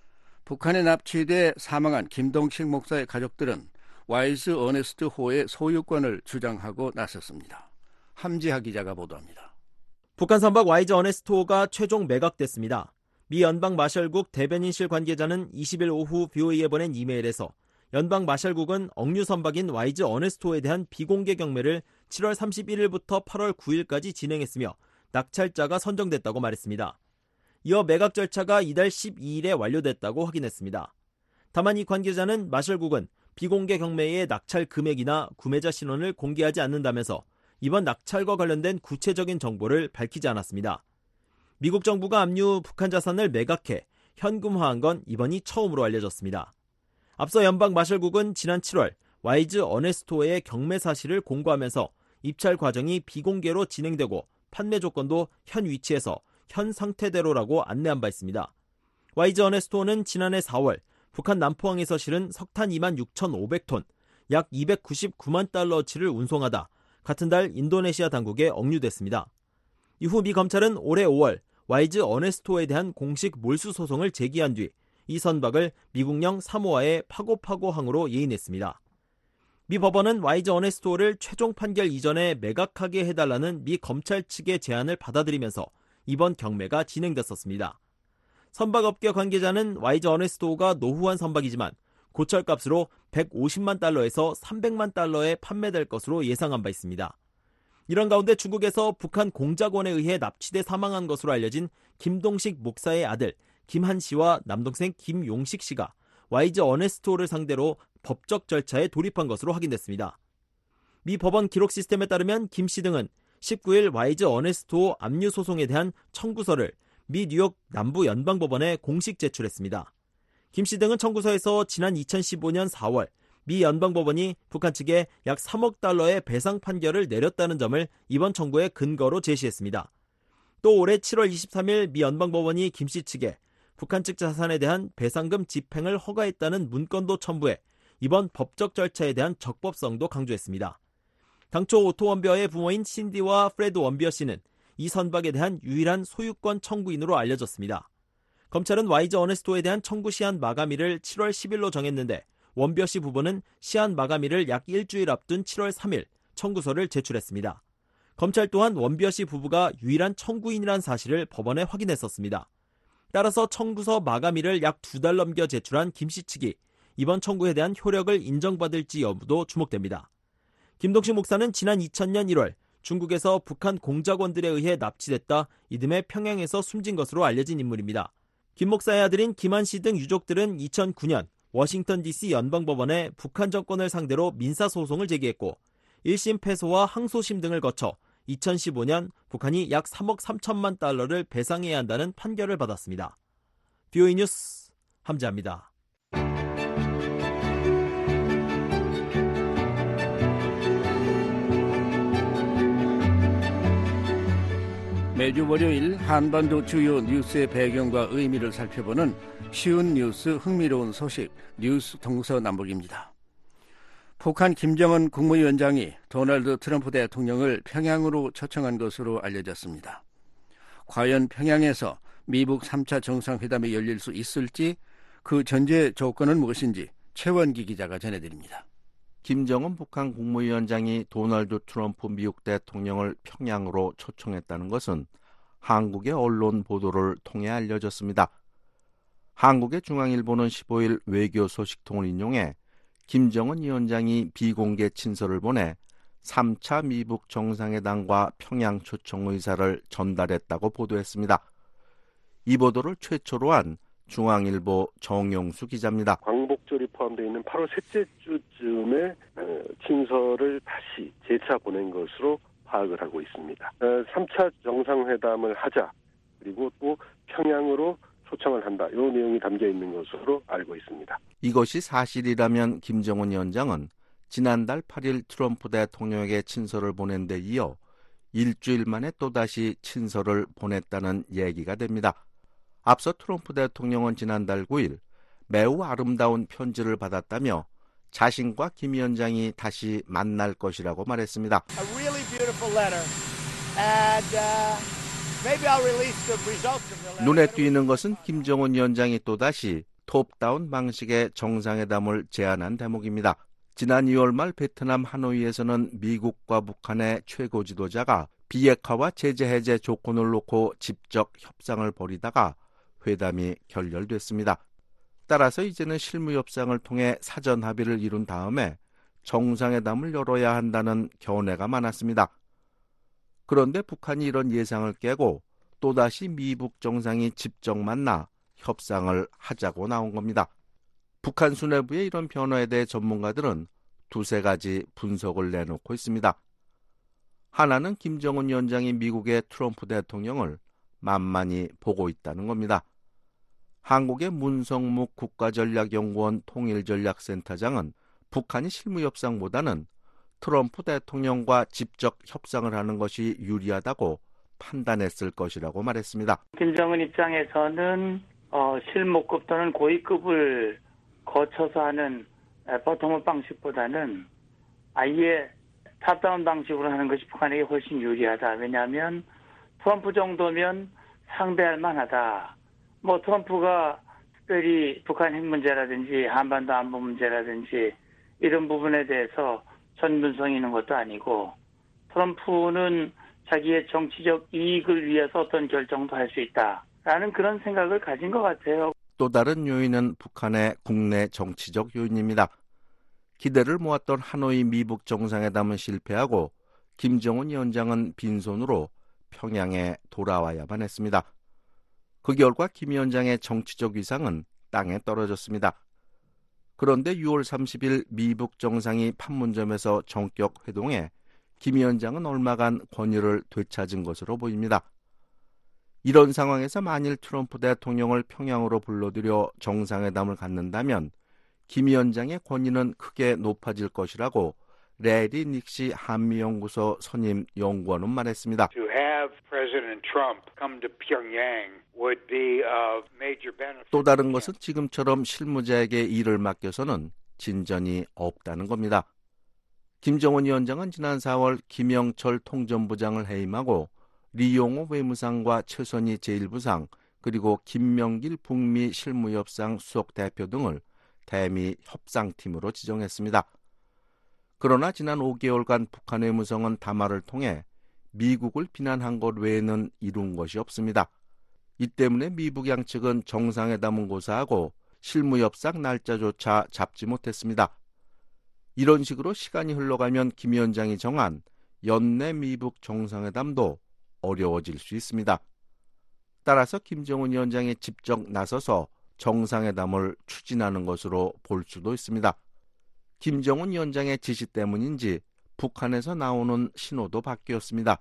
북한에 납치돼 사망한 김동식 목사의 가족들은 와이즈 어네스트 호의 소유권을 주장하고 나섰습니다. 함지하 기자가 보도합니다. 북한 선박 와이즈 어네스트 호가 최종 매각됐습니다. 미 연방 마셜국 대변인실 관계자는 20일 오후 VOA에 보낸 이메일에서 연방 마셜국은 억류 선박인 와이즈 어네스트 호에 대한 비공개 경매를 7월 31일부터 8월 9일까지 진행했으며 낙찰자가 선정됐다고 말했습니다. 이어 매각 절차가 이달 12일에 완료됐다고 확인했습니다. 다만 이 관계자는 마셜국은 비공개 경매의 낙찰 금액이나 구매자 신원을 공개하지 않는다면서 이번 낙찰과 관련된 구체적인 정보를 밝히지 않았습니다. 미국 정부가 압류 북한 자산을 매각해 현금화한 건 이번이 처음으로 알려졌습니다. 앞서 연방 마셜국은 지난 7월 와이즈 어네스토의 경매 사실을 공고하면서 입찰 과정이 비공개로 진행되고 판매 조건도 현 위치에서 현 상태대로라고 안내한 바 있습니다. 와이즈 어네스토는 지난해 4월 북한 남포항에서 실은 석탄 26,500톤, 약 299만 달러어치를 운송하다 같은 달 인도네시아 당국에 억류됐습니다. 이후 미 검찰은 올해 5월 와이즈 어네스토에 대한 공식 몰수 소송을 제기한 뒤 이 선박을 미국령 사모아의 파고파고항으로 예인했습니다. 미 법원은 와이즈 어네스토를 최종 판결 이전에 매각하게 해달라는 미 검찰 측의 제안을 받아들이면서 이번 경매가 진행됐었습니다. 선박업계 관계자는 와이즈 어네스토가 노후한 선박이지만 고철값으로 150만 달러에서 300만 달러에 판매될 것으로 예상한 바 있습니다. 이런 가운데 중국에서 북한 공작원에 의해 납치돼 사망한 것으로 알려진 김동식 목사의 아들 김한 씨와 남동생 김용식 씨가 와이즈 어네스트호를 상대로 법적 절차에 돌입한 것으로 확인됐습니다. 미 법원 기록 시스템에 따르면 김 씨 등은 19일 와이즈 어네스트호 압류 소송에 대한 청구서를 미 뉴욕 남부 연방법원에 공식 제출했습니다. 김 씨 등은 청구서에서 지난 2015년 4월 미 연방법원이 북한 측에 약 3억 달러의 배상 판결을 내렸다는 점을 이번 청구의 근거로 제시했습니다. 또 올해 7월 23일 미 연방법원이 김 씨 측에 북한 측 자산에 대한 배상금 집행을 허가했다는 문건도 첨부해 이번 법적 절차에 대한 적법성도 강조했습니다. 당초 오토 원비어의 부모인 신디와 프레드 원비어 씨는 이 선박에 대한 유일한 소유권 청구인으로 알려졌습니다. 검찰은 와이즈 어네스트호에 대한 청구 시한 마감일을 7월 10일로 정했는데 원비어 씨 부부는 시한 마감일을 약 일주일 앞둔 7월 3일 청구서를 제출했습니다. 검찰 또한 원비어 씨 부부가 유일한 청구인이란 사실을 법원에 확인했었습니다. 따라서 청구서 마감일을 약 2달 넘겨 제출한 김 씨 측이 이번 청구에 대한 효력을 인정받을지 여부도 주목됩니다. 김동식 목사는 지난 2000년 1월 중국에서 북한 공작원들에 의해 납치됐다 이듬해 평양에서 숨진 것으로 알려진 인물입니다. 김 목사의 아들인 김한 씨 등 유족들은 2009년 워싱턴 DC 연방법원에 북한 정권을 상대로 민사소송을 제기했고 1심 패소와 항소심 등을 거쳐 2015년 북한이 약 3억 3천만 달러를 배상해야 한다는 판결을 받았습니다. BOE 뉴스 함재합니다. 매주 월요일 한반도 주요 뉴스의 배경과 의미를 살펴보는 쉬운 뉴스 흥미로운 소식 뉴스 동서남북입니다. 북한 김정은 국무위원장이 도널드 트럼프 대통령을 평양으로 초청한 것으로 알려졌습니다. 과연 평양에서 미북 3차 정상회담이 열릴 수 있을지 그 전제 조건은 무엇인지 최원기 기자가 전해드립니다. 김정은 북한 국무위원장이 도널드 트럼프 미국 대통령을 평양으로 초청했다는 것은 한국의 언론 보도를 통해 알려졌습니다. 한국의 중앙일보는 15일 외교 소식통을 인용해 김정은 위원장이 비공개 친서를 보내 3차 미북 정상회담과 평양 초청 의사를 전달했다고 보도했습니다. 이 보도를 최초로 한 중앙일보 정용수 기자입니다. 광복절이 포함되어 있는 8월 셋째 주쯤에 친서를 다시 재차 보낸 것으로 파악을 하고 있습니다. 3차 정상회담을 하자, 그리고 또 평양으로 초청을 한다. 이 내용이 담겨 있는 것으로 알고 있습니다. 이것이 사실이라면 김정은 위원장은 지난달 8일 트럼프 대통령에게 친서를 보낸 데 이어 일주일 만에 또다시 친서를 보냈다는 얘기가 됩니다. 앞서 트럼프 대통령은 지난달 9일 매우 아름다운 편지를 받았다며 자신과 김 위원장이 다시 만날 것이라고 말했습니다. 눈에 띄는 것은 김정은 위원장이 또다시 톱다운 방식의 정상회담을 제안한 대목입니다. 지난 2월 말 베트남 하노이에서는 미국과 북한의 최고 지도자가 비핵화와 제재 해제 조건을 놓고 직접 협상을 벌이다가 회담이 결렬됐습니다. 따라서 이제는 실무 협상을 통해 사전 합의를 이룬 다음에 정상회담을 열어야 한다는 견해가 많았습니다. 그런데 북한이 이런 예상을 깨고 또다시 미북 정상이 직접 만나 협상을 하자고 나온 겁니다. 북한 수뇌부의 이런 변화에 대해 전문가들은 두세 가지 분석을 내놓고 있습니다. 하나는 김정은 위원장이 미국의 트럼프 대통령을 만만히 보고 있다는 겁니다. 한국의 문성묵 국가전략연구원 통일전략센터장은 북한이 실무협상보다는 트럼프 대통령과 직접 협상을 하는 것이 유리하다고 판단했을 것이라고 말했습니다. 김정은 입장에서는 실무급 또는 고위급을 거쳐서 하는 버텀업 방식보다는 아예 탑다운 방식으로 하는 것이 북한에게 훨씬 유리하다. 왜냐하면 트럼프 정도면 상대할 만하다. 트럼프가 특별히 북한 핵 문제라든지 한반도 안보 문제라든지 이런 부분에 대해서 전문성이 있는 것도 아니고 트럼프는 자기의 정치적 이익을 위해서 어떤 결정도 할 수 있다라는 그런 생각을 가진 것 같아요. 또 다른 요인은 북한의 국내 정치적 요인입니다. 기대를 모았던 하노이 미북 정상회담은 실패하고 김정은 위원장은 빈손으로 평양에 돌아와야만 했습니다. 그 결과 김 위원장의 정치적 위상은 땅에 떨어졌습니다. 그런데 6월 30일 미북 정상이 판문점에서 정격 회동해 김 위원장은 얼마간 권위를 되찾은 것으로 보입니다. 이런 상황에서 만일 트럼프 대통령을 평양으로 불러들여 정상회담을 갖는다면 김 위원장의 권위는 크게 높아질 것이라고 레리 닉시 한미연구소 선임 연구원은 말했습니다. To have President Trump come to Pyongyang would be of major benefit. 또 다른 것은 지금처럼 실무자에게 일을 맡겨서는 진전이 없다는 겁니다. 김정은 위원장은 지난 4월 김영철 통전부장을 해임하고 리용호 외무상과 최선희 제1부상 그리고 김명길 북미 실무협상 수석대표 등을 대미 협상팀으로 지정했습니다. 그러나 지난 5개월간 북한 외무성은 담화를 통해 미국을 비난한 것 외에는 이룬 것이 없습니다. 이 때문에 미북 양측은 정상회담은 고사하고 실무협상 날짜조차 잡지 못했습니다. 이런 식으로 시간이 흘러가면 김 위원장이 정한 연내 미북 정상회담도 어려워질 수 있습니다. 따라서 김정은 위원장이 직접 나서서 정상회담을 추진하는 것으로 볼 수도 있습니다. 김정은 위원장의 지시 때문인지 북한에서 나오는 신호도 바뀌었습니다.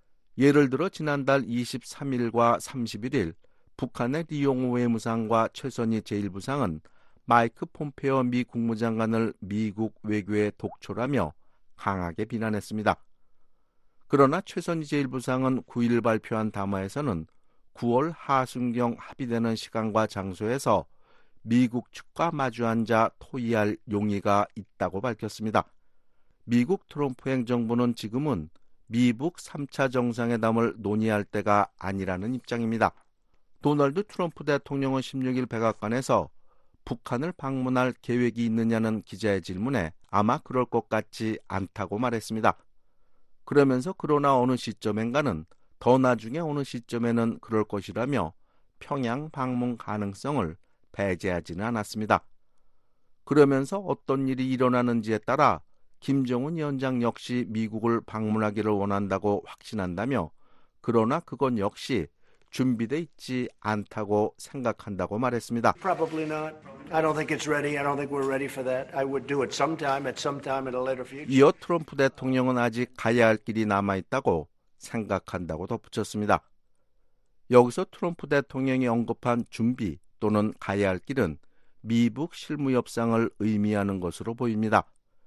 예를 들어 지난달 23일과 31일 북한의 리용호 외무상과 최선희 제1부상은 마이크 폼페오 미 국무장관을 미국 외교에 독촉하며 강하게 비난했습니다. 그러나 최선희 제1부상은 9일 발표한 담화에서는 9월 하순경 합의되는 시간과 장소에서 미국 측과 마주 앉아 토의할 용의가 있다고 밝혔습니다. 미국 트럼프 행정부는 지금은 미북 3차 정상회담을 논의할 때가 아니라는 입장입니다. 도널드 트럼프 대통령은 16일 백악관에서 북한을 방문할 계획이 있느냐는 기자의 질문에 아마 그럴 것 같지 않다고 말했습니다. 그러면서 그러나 어느 시점엔가는 더 나중에 어느 시점에는 그럴 것이라며 평양 방문 가능성을 배제하지는 않았습니다. 그러면서 어떤 일이 일어나는지에 따라 김정은 위원장 역시 미국을 방문하기를 원한다고 확신한다며 그러나 그건 역시 준비돼 있지 않다고 생각한다고 말했습니다. Probably not. I don't think it's ready. I don't think we're ready for that. I would do it sometime at a later future. 이어 트럼프 대통령은 아직 가야 할 길이 남아있다고 생각한다고 덧붙였습니다. 여기서 트럼프 대통령이 언급한 준비 또는 가야 할 길은 미북 실무협상을 의미하는 것으로 보입니다.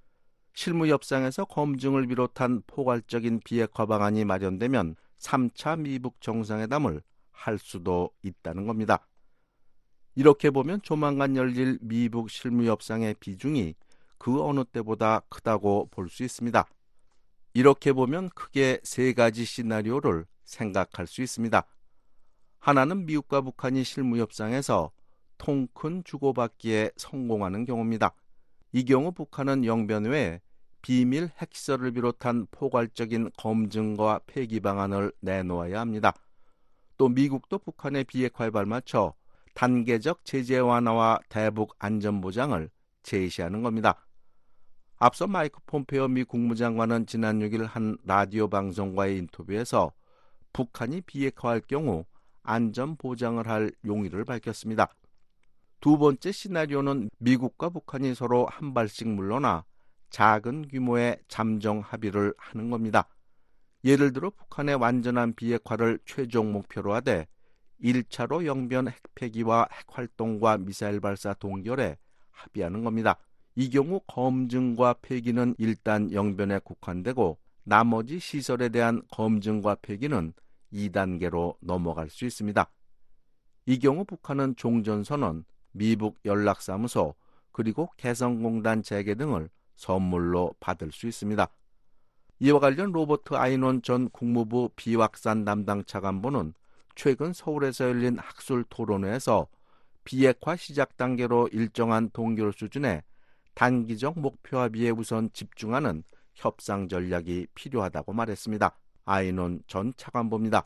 실무협상에서 검증을 비롯한 포괄적인 비핵화 방안이 마련되면 3차 미북 정상회담을 할 수도 있다는 겁니다. 이렇게 보면 조만간 열릴 미북 실무협상의 비중이 그 어느 때보다 크다고 볼 수 있습니다. 이렇게 보면 크게 세 가지 시나리오를 생각할 수 있습니다. 하나는 미국과 북한이 실무협상에서 통 큰 주고받기에 성공하는 경우입니다. 이 경우 북한은 영변 외에 비밀 핵시설을 비롯한 포괄적인 검증과 폐기 방안을 내놓아야 합니다. 또 미국도 북한의 비핵화에 발맞춰 단계적 제재 완화와 대북 안전보장을 제시하는 겁니다. 앞서 마이크 폼페오 미 국무장관은 지난 6일 한 라디오 방송과의 인터뷰에서 북한이 비핵화할 경우 안전보장을 할 용의를 밝혔습니다. 두 번째 시나리오는 미국과 북한이 서로 한 발씩 물러나 작은 규모의 잠정 합의를 하는 겁니다. 예를 들어 북한의 완전한 비핵화를 최종 목표로 하되 1차로 영변 핵폐기와 핵활동과 미사일 발사 동결에 합의하는 겁니다. 이 경우 검증과 폐기는 일단 영변에 국한되고 나머지 시설에 대한 검증과 폐기는 2단계로 넘어갈 수 있습니다. 이 경우 북한은 종전선언, 미북 연락사무소, 그리고 개성공단 재개 등을 선물로 받을 수 있습니다. 이와 관련 로버트 아이논 전 국무부 비확산 담당 차관보는 최근 서울에서 열린 학술 토론회에서 비핵화 시작 단계로 일정한 동결 수준의 단기적 목표 합의에 우선 집중하는 협상 전략이 필요하다고 말했습니다. 아이논 전 차관보입니다.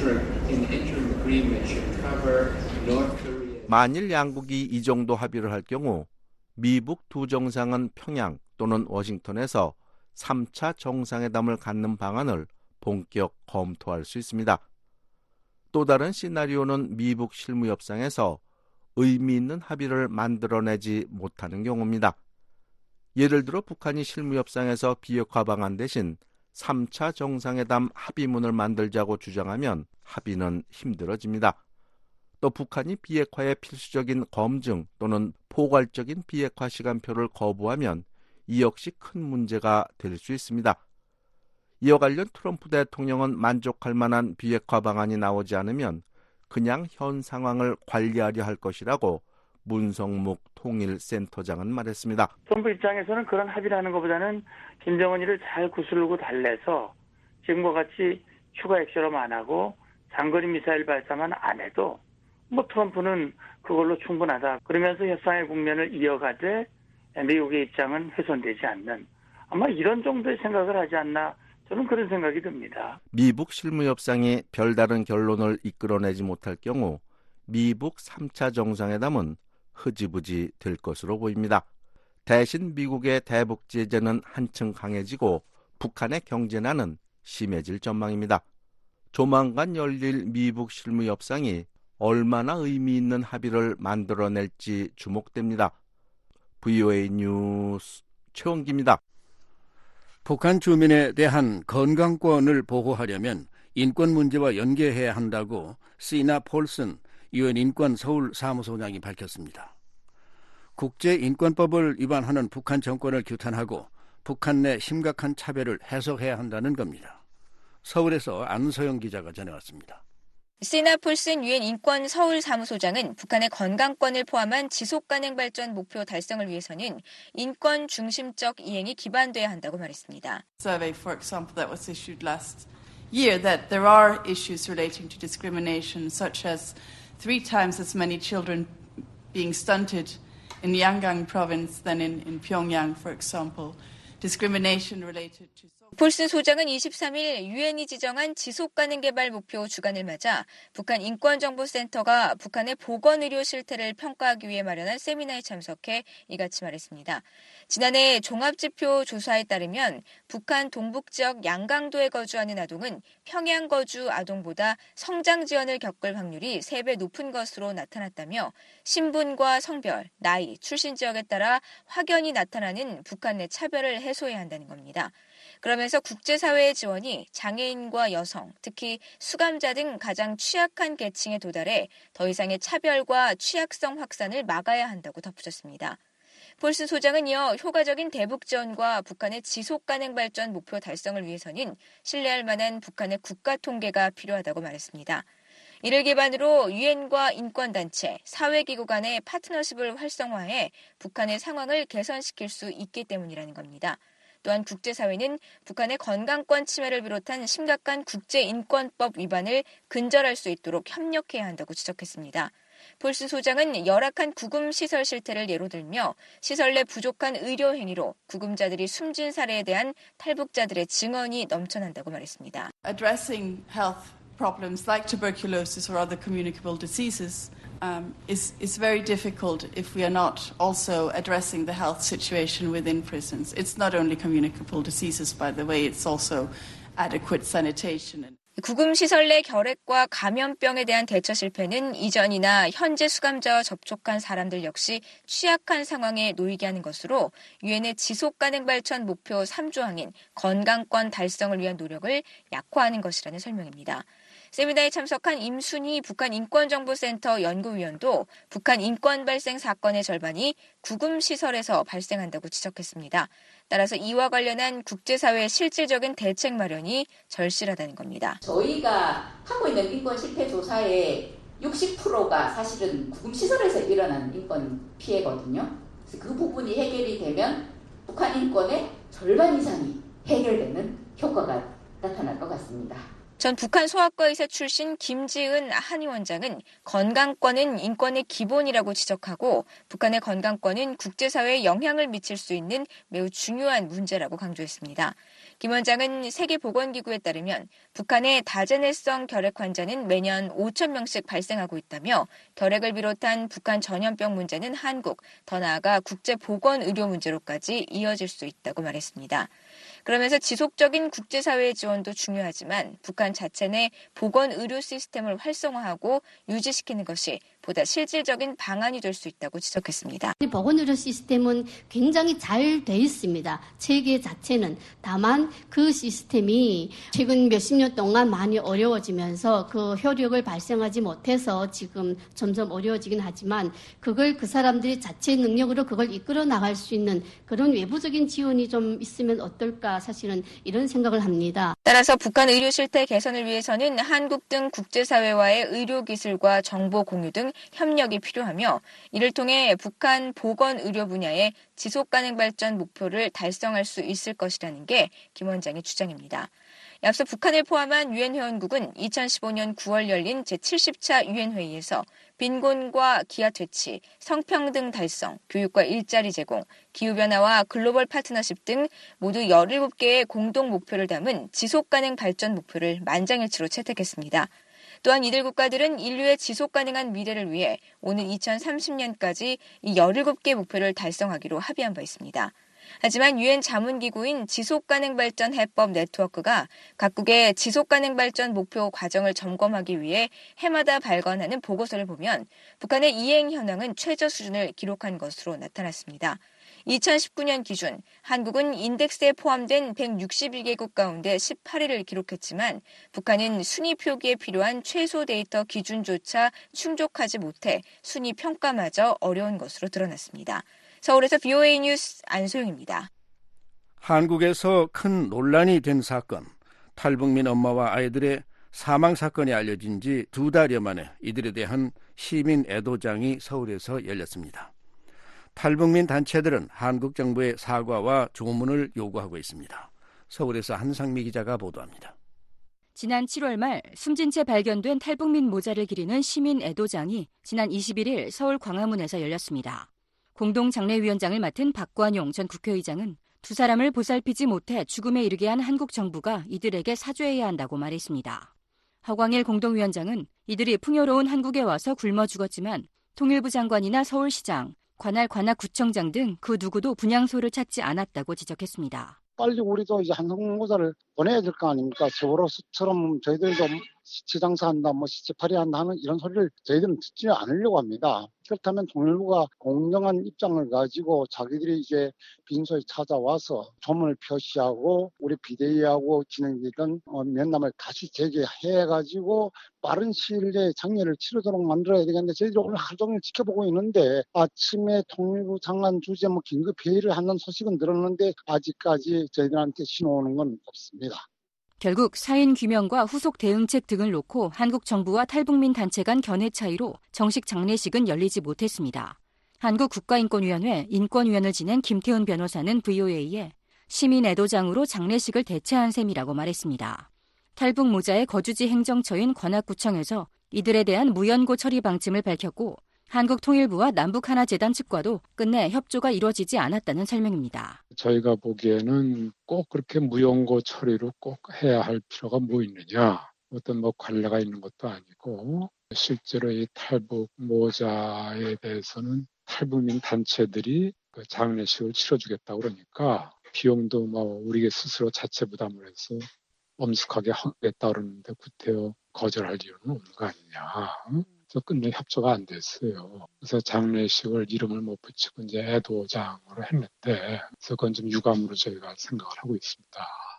만일 양국이 이 정도 합의를 할 경우 미북 두 정상은 평양 또는 워싱턴에서 3차 정상회담을 갖는 방안을 본격 검토할 수 있습니다. 또 다른 시나리오는 미북 실무협상에서 의미 있는 합의를 만들어내지 못하는 경우입니다. 예를 들어 북한이 실무협상에서 비핵화 방안 대신 3차 정상회담 합의문을 만들자고 주장하면 합의는 힘들어집니다. 또 북한이 비핵화의 필수적인 검증 또는 포괄적인 비핵화 시간표를 거부하면 이 역시 큰 문제가 될 수 있습니다. 이와 관련 트럼프 대통령은 만족할 만한 비핵화 방안이 나오지 않으면 그냥 현 상황을 관리하려 할 것이라고 문성묵 통일센터장은 말했습니다. 트럼프 입장에서는 그런 합의라는 것보다는 김정은이를 잘 구슬르고 달래서 지금과 같이 추가 액션을 안 하고 장거리 미사일 발사만 안 해도 트럼프는 그걸로 충분하다. 그러면서 협상의 국면을 이어가되 미국의 입장은 훼손되지 않는 아마 이런 정도의 생각을 하지 않나 저는 그런 생각이 듭니다. 미북 실무협상이 별다른 결론을 이끌어내지 못할 경우 미북 3차 정상회담은 흐지부지 될 것으로 보입니다. 대신 미국의 대북 제재는 한층 강해지고 북한의 경제난은 심해질 전망입니다. 조만간 열릴 미북 실무협상이 얼마나 의미 있는 합의를 만들어낼지 주목됩니다. VOA 뉴스 최원기입니다. 북한 주민에 대한 건강권을 보호하려면 인권 문제와 연계해야 한다고 시나 폴슨 유엔 인권 서울 사무소장이 밝혔습니다. 국제인권법을 위반하는 북한 정권을 규탄하고 북한 내 심각한 차별을 해석해야 한다는 겁니다. 서울에서 안서영 기자가 전해왔습니다. 시나 폴슨 유엔 인권 서울 사무소장은 북한의 건강권을 포함한 지속가능 발전 목표 달성을 위해서는 인권 중심적 이행이 기반돼야 한다고 말했습니다. Survey, for example, that was issued last year, that there are issues relating to discrimination, such as 3 times as many children being stunted in Yangon province than in Pyongyang, for example. Discrimination related to 폴슨 소장은 23일 유엔이 지정한 지속가능 개발 목표 주간을 맞아 북한 인권정보센터가 북한의 보건의료 실태를 평가하기 위해 마련한 세미나에 참석해 이같이 말했습니다. 지난해 종합지표 조사에 따르면 북한 동북지역 양강도에 거주하는 아동은 평양 거주 아동보다 성장 지연을 겪을 확률이 3배 높은 것으로 나타났다며 신분과 성별, 나이, 출신 지역에 따라 확연히 나타나는 북한 내 차별을 해소해야 한다는 겁니다. 그러면서 국제사회의 지원이 장애인과 여성, 특히 수감자 등 가장 취약한 계층에 도달해 더 이상의 차별과 취약성 확산을 막아야 한다고 덧붙였습니다. 폴슨 소장은 이어 효과적인 대북 지원과 북한의 지속가능 발전 목표 달성을 위해서는 신뢰할 만한 북한의 국가 통계가 필요하다고 말했습니다. 이를 기반으로 유엔과 인권단체, 사회기구 간의 파트너십을 활성화해 북한의 상황을 개선시킬 수 있기 때문이라는 겁니다. 또한 국제사회는 북한의 건강권 침해를 비롯한 심각한 국제인권법 위반을 근절할 수 있도록 협력해야 한다고 지적했습니다. 폴슨 소장은 열악한 구금시설 실태를 예로 들며 시설 내 부족한 의료 행위로 구금자들이 숨진 사례에 대한 탈북자들의 증언이 넘쳐난다고 말했습니다. Addressing health problems like tuberculosis or other communicable diseases is very difficult if we are not also addressing the health situation within prisons. It's not only communicable diseases, by the way, it's also adequate sanitation. 구금시설 내 결핵과 감염병에 대한 대처 실패는 이전이나 현재 수감자와 접촉한 사람들 역시 취약한 상황에 놓이게 하는 것으로 유엔의 지속가능 발전 목표 3조항인 건강권 달성을 위한 노력을 약화하는 것이라는 설명입니다. 세미나에 참석한 임순희 북한 인권정보센터 연구위원도 북한 인권 발생 사건의 절반이 구금시설에서 발생한다고 지적했습니다. 따라서 이와 관련한 국제사회의 실질적인 대책 마련이 절실하다는 겁니다. 저희가 하고 있는 인권 실태 조사의 60%가 사실은 구금시설에서 일어나는 인권 피해거든요. 그래서 그 부분이 해결이 되면 북한 인권의 절반 이상이 해결되는 효과가 나타날 것 같습니다. 전 북한 소아과의사 출신 김지은 한의원장은 건강권은 인권의 기본이라고 지적하고 북한의 건강권은 국제사회에 영향을 미칠 수 있는 매우 중요한 문제라고 강조했습니다. 김 원장은 세계보건기구에 따르면 북한의 다제내성 결핵 환자는 매년 5천 명씩 발생하고 있다며 결핵을 비롯한 북한 전염병 문제는 한국, 더 나아가 국제보건의료 문제로까지 이어질 수 있다고 말했습니다. 그러면서 지속적인 국제사회의 지원도 중요하지만 북한 자체 내 보건의료 시스템을 활성화하고 유지시키는 것이 보다 실질적인 방안이 될 수 있다고 지적했습니다. 보건의료 시스템은 굉장히 잘 돼 있습니다. 체계 자체는. 다만 그 시스템이 최근 몇십 년 동안 많이 어려워지면서 그 효력을 발생하지 못해서 지금 점점 어려워지긴 하지만 그걸 그 사람들이 자체 능력으로 그걸 이끌어 나갈 수 있는 그런 외부적인 지원이 좀 있으면 어떨까 사실은 이런 생각을 합니다. 따라서 북한 의료 실태 개선을 위해서는 한국 등 국제사회와의 의료기술과 정보 공유 등 협력이 필요하며 이를 통해 북한 보건의료 분야의 지속가능 발전 목표를 달성할 수 있을 것이라는 게 김 원장의 주장입니다. 앞서 북한을 포함한 유엔 회원국은 2015년 9월 열린 제70차 유엔 회의에서 빈곤과 기아 퇴치, 성평등 달성, 교육과 일자리 제공, 기후변화와 글로벌 파트너십 등 모두 17개의 공동 목표를 담은 지속가능 발전 목표를 만장일치로 채택했습니다. 또한 이들 국가들은 인류의 지속가능한 미래를 위해 오는 2030년까지 이 17개 목표를 달성하기로 합의한 바 있습니다. 하지만 유엔 자문기구인 지속가능발전 해법 네트워크가 각국의 지속가능발전 목표 과정을 점검하기 위해 해마다 발간하는 보고서를 보면 북한의 이행 현황은 최저 수준을 기록한 것으로 나타났습니다. 2019년 기준 한국은 인덱스에 포함된 161개국 가운데 18위를 기록했지만 북한은 순위 표기에 필요한 최소 데이터 기준조차 충족하지 못해 순위 평가마저 어려운 것으로 드러났습니다. 서울에서 VOA 뉴스 안소영입니다. 한국에서 큰 논란이 된 사건, 탈북민 엄마와 아이들의 사망 사건이 알려진 지 2달여 만에 이들에 대한 시민 애도장이 서울에서 열렸습니다. 탈북민 단체들은 한국 정부의 사과와 조문을 요구하고 있습니다. 서울에서 한상미 기자가 보도합니다. 지난 7월 말 숨진 채 발견된 탈북민 모자를 기리는 시민 애도장이 지난 21일 서울 광화문에서 열렸습니다. 공동장례위원장을 맡은 박관용 전 국회의장은 두 사람을 보살피지 못해 죽음에 이르게 한 한국 정부가 이들에게 사죄해야 한다고 말했습니다. 허광일 공동위원장은 이들이 풍요로운 한국에 와서 굶어 죽었지만 통일부 장관이나 서울시장, 관할 관악구청장 등 그 누구도 분향소를 찾지 않았다고 지적했습니다. 빨리 우리도 이제 한성모자를 보내야 될 거 아닙니까? 세월호처럼 저희들도 시장사한다, 시체팔이 한다 하는 이런 소리를 저희들은 듣지 않으려고 합니다. 그렇다면 통일부가 공정한 입장을 가지고 자기들이 이제 빈소에 찾아와서 조문을 표시하고 우리 비대위하고 진행되던 면담을 다시 재개해가지고 빠른 시일 내에 장례를 치르도록 만들어야 되겠는데 저희들이 오늘 하루 종일 지켜보고 있는데 아침에 통일부 장관 주재 긴급 회의를 하는 소식은 들었는데 아직까지 저희들한테 신호오는 건 없습니다. 결국 사인 규명과 후속 대응책 등을 놓고 한국 정부와 탈북민 단체 간 견해 차이로 정식 장례식은 열리지 못했습니다. 한국국가인권위원회 인권위원을 지낸 김태훈 변호사는 VOA에 시민 애도장으로 장례식을 대체한 셈이라고 말했습니다. 탈북 모자의 거주지 행정처인 관악구청에서 이들에 대한 무연고 처리 방침을 밝혔고 한국통일부와 남북하나재단 측과도 끝내 협조가 이루어지지 않았다는 설명입니다. 저희가 보기에는 꼭 그렇게 무연고 처리로 꼭 해야 할 필요가 뭐 있느냐. 어떤 관례가 있는 것도 아니고 실제로 이 탈북 모자에 대해서는 탈북민 단체들이 그 장례식을 치러주겠다고 그러니까 비용도 우리 스스로 자체 부담을 해서 엄숙하게 하겠다 그러는데 구태여 거절할 이유는 없는 거 아니냐. 그래서 끝내 협조가 안 됐어요. 그래서 장례식을 이름을 못 붙이고 이제 애도장으로 했는데 그래서 그건 좀 유감으로 저희가 생각을 하고 있습니다.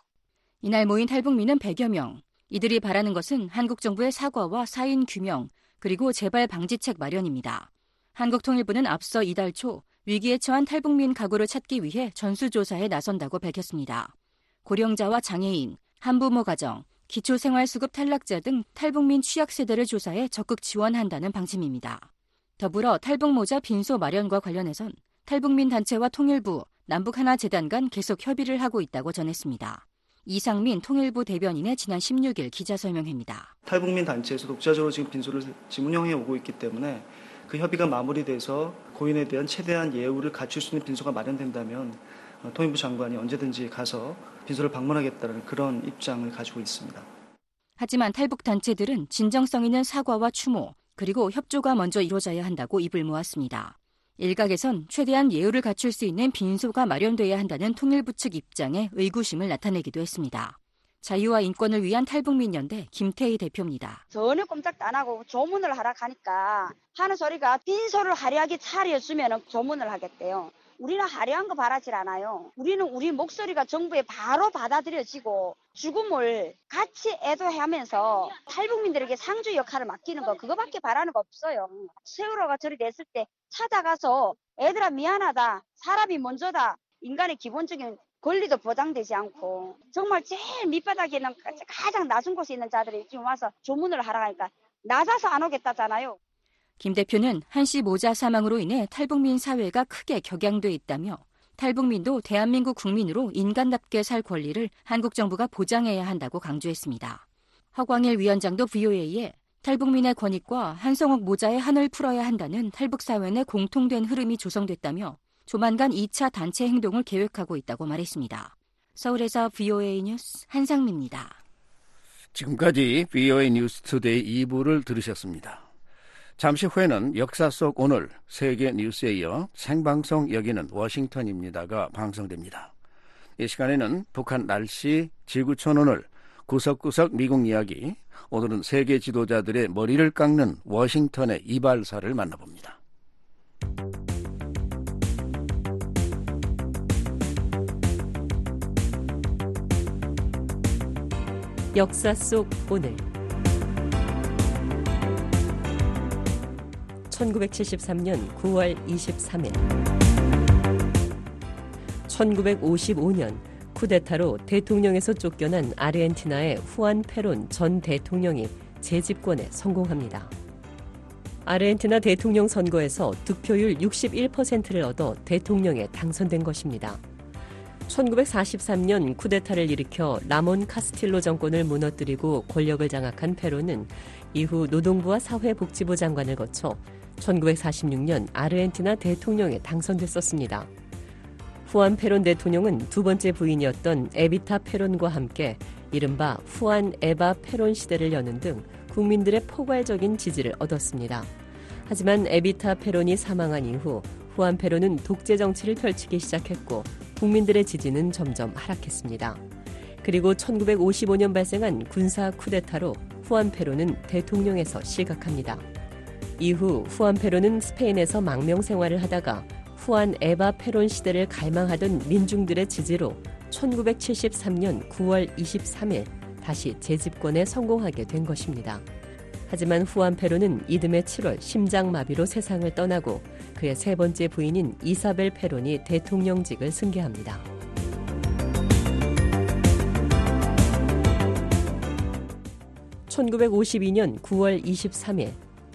이날 모인 탈북민은 100여 명. 이들이 바라는 것은 한국 정부의 사과와 사인 규명 그리고 재발 방지책 마련입니다. 한국통일부는 앞서 이달 초 위기에 처한 탈북민 가구를 찾기 위해 전수조사에 나선다고 밝혔습니다. 고령자와 장애인, 한부모 가정, 기초생활수급 탈락자 등 탈북민 취약세대를 조사해 적극 지원한다는 방침입니다. 더불어 탈북모자 빈소 마련과 관련해선 탈북민 단체와 통일부, 남북하나재단 간 계속 협의를 하고 있다고 전했습니다. 이상민 통일부 대변인의 지난 16일 기자설명회입니다. 탈북민 단체에서 독자적으로 지금 빈소를 운영해 오고 있기 때문에 그 협의가 마무리돼서 고인에 대한 최대한 예우를 갖출 수 있는 빈소가 마련된다면 통일부 장관이 언제든지 가서 빈소를 방문하겠다는 그런 입장을 가지고 있습니다. 하지만 탈북 단체들은 진정성 있는 사과와 추모 그리고 협조가 먼저 이루어져야 한다고 입을 모았습니다. 일각에선 최대한 예우를 갖출 수 있는 빈소가 마련돼야 한다는 통일부 측 입장에 의구심을 나타내기도 했습니다. 자유와 인권을 위한 탈북민연대 김태희 대표입니다. 전혀 꼼짝도 안 하고 조문을 하라 하니까 하는 소리가 빈소를 화려하게 차려주면 조문을 하겠대요. 우리는 화려한 거 바라질 않아요. 우리는 우리 목소리가 정부에 바로 받아들여지고 죽음을 같이 애도하면서 탈북민들에게 상주 역할을 맡기는 거 그거밖에 바라는 거 없어요. 세월호가 처리됐을 때 찾아가서 애들아 미안하다. 사람이 먼저다. 인간의 기본적인 권리도 보장되지 않고 정말 제일 밑바닥에 있는 가장 낮은 곳에 있는 자들이 지금 와서 조문을 하라 하니까 낮아서 안 오겠다잖아요. 김 대표는 한씨 모자 사망으로 인해 탈북민 사회가 크게 격양돼 있다며 탈북민도 대한민국 국민으로 인간답게 살 권리를 한국 정부가 보장해야 한다고 강조했습니다. 허광일 위원장도 VOA에 탈북민의 권익과 한성옥 모자의 한을 풀어야 한다는 탈북 사회 내 공통된 흐름이 조성됐다며 조만간 2차 단체 행동을 계획하고 있다고 말했습니다. 서울에서 VOA 뉴스 한상미입니다. 지금까지 VOA 뉴스 투데이 2부를 들으셨습니다. 잠시 후에는 역사 속 오늘 세계 뉴스에 이어 생방송 여기는 워싱턴입니다가 방송됩니다. 이 시간에는 북한 날씨, 지구촌 오늘, 구석구석 미국 이야기, 오늘은 세계 지도자들의 머리를 깎는 워싱턴의 이발사를 만나봅니다. 역사 속 오늘 1973년 9월 23일 1955년 쿠데타로 대통령에서 쫓겨난 아르헨티나의 후안 페론 전 대통령이 재집권에 성공합니다. 아르헨티나 대통령 선거에서 득표율 61%를 얻어 대통령에 당선된 것입니다. 1943년 쿠데타를 일으켜 라몬 카스틸로 정권을 무너뜨리고 권력을 장악한 페론은 이후 노동부와 사회복지부 장관을 거쳐 1946년 아르헨티나 대통령에 당선됐었습니다. 후안 페론 대통령은 두 번째 부인이었던 에비타 페론과 함께 이른바 후안 에바 페론 시대를 여는 등 국민들의 포괄적인 지지를 얻었습니다. 하지만 에비타 페론이 사망한 이후 후안 페론은 독재 정치를 펼치기 시작했고 국민들의 지지는 점점 하락했습니다. 그리고 1955년 발생한 군사 쿠데타로 후안 페론은 대통령에서 실각합니다. 이후 후안 페론은 스페인에서 망명 생활을 하다가 후안 에바 페론 시대를 갈망하던 민중들의 지지로 1973년 9월 23일 다시 재집권에 성공하게 된 것입니다. 하지만 후안 페론은 이듬해 7월 심장마비로 세상을 떠나고 그의 세 번째 부인인 이사벨 페론이 대통령직을 승계합니다. (1952년 9월 23일)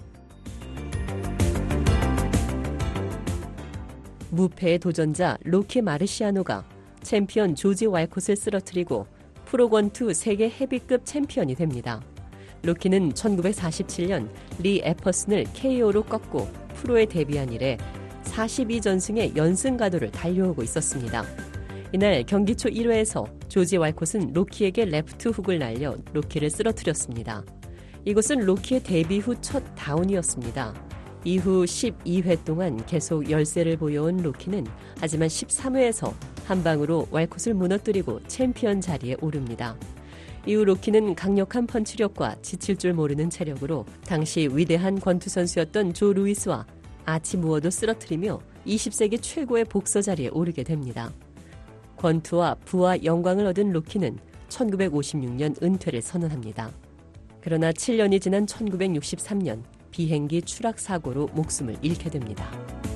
무패의 도전자 로키 마르시아노가 챔피언 조지 왈콧을 쓰러뜨리고 프로1-2 세계 헤비급 챔피언이 됩니다. 로키는 1947년 리 에퍼슨을 KO로 꺾고 프로에 데뷔한 이래 42전승의 연승 가도를 달려오고 있었습니다. 이날 경기 초 1회에서 조지 왈콧은 로키에게 레프트 훅을 날려 로키를 쓰러뜨렸습니다. 이것은 로키의 데뷔 후 첫 다운이었습니다. 이후 12회 동안 계속 열세를 보여온 로키는 하지만 13회에서 한 방으로 왈콧을 무너뜨리고 챔피언 자리에 오릅니다. 이후 로키는 강력한 펀치력과 지칠 줄 모르는 체력으로 당시 위대한 권투 선수였던 조 루이스와 아치 무어도 쓰러뜨리며 20세기 최고의 복서 자리에 오르게 됩니다. 권투와 부와 영광을 얻은 로키는 1956년 은퇴를 선언합니다. 그러나 7년이 지난 1963년 비행기 추락 사고로 목숨을 잃게 됩니다.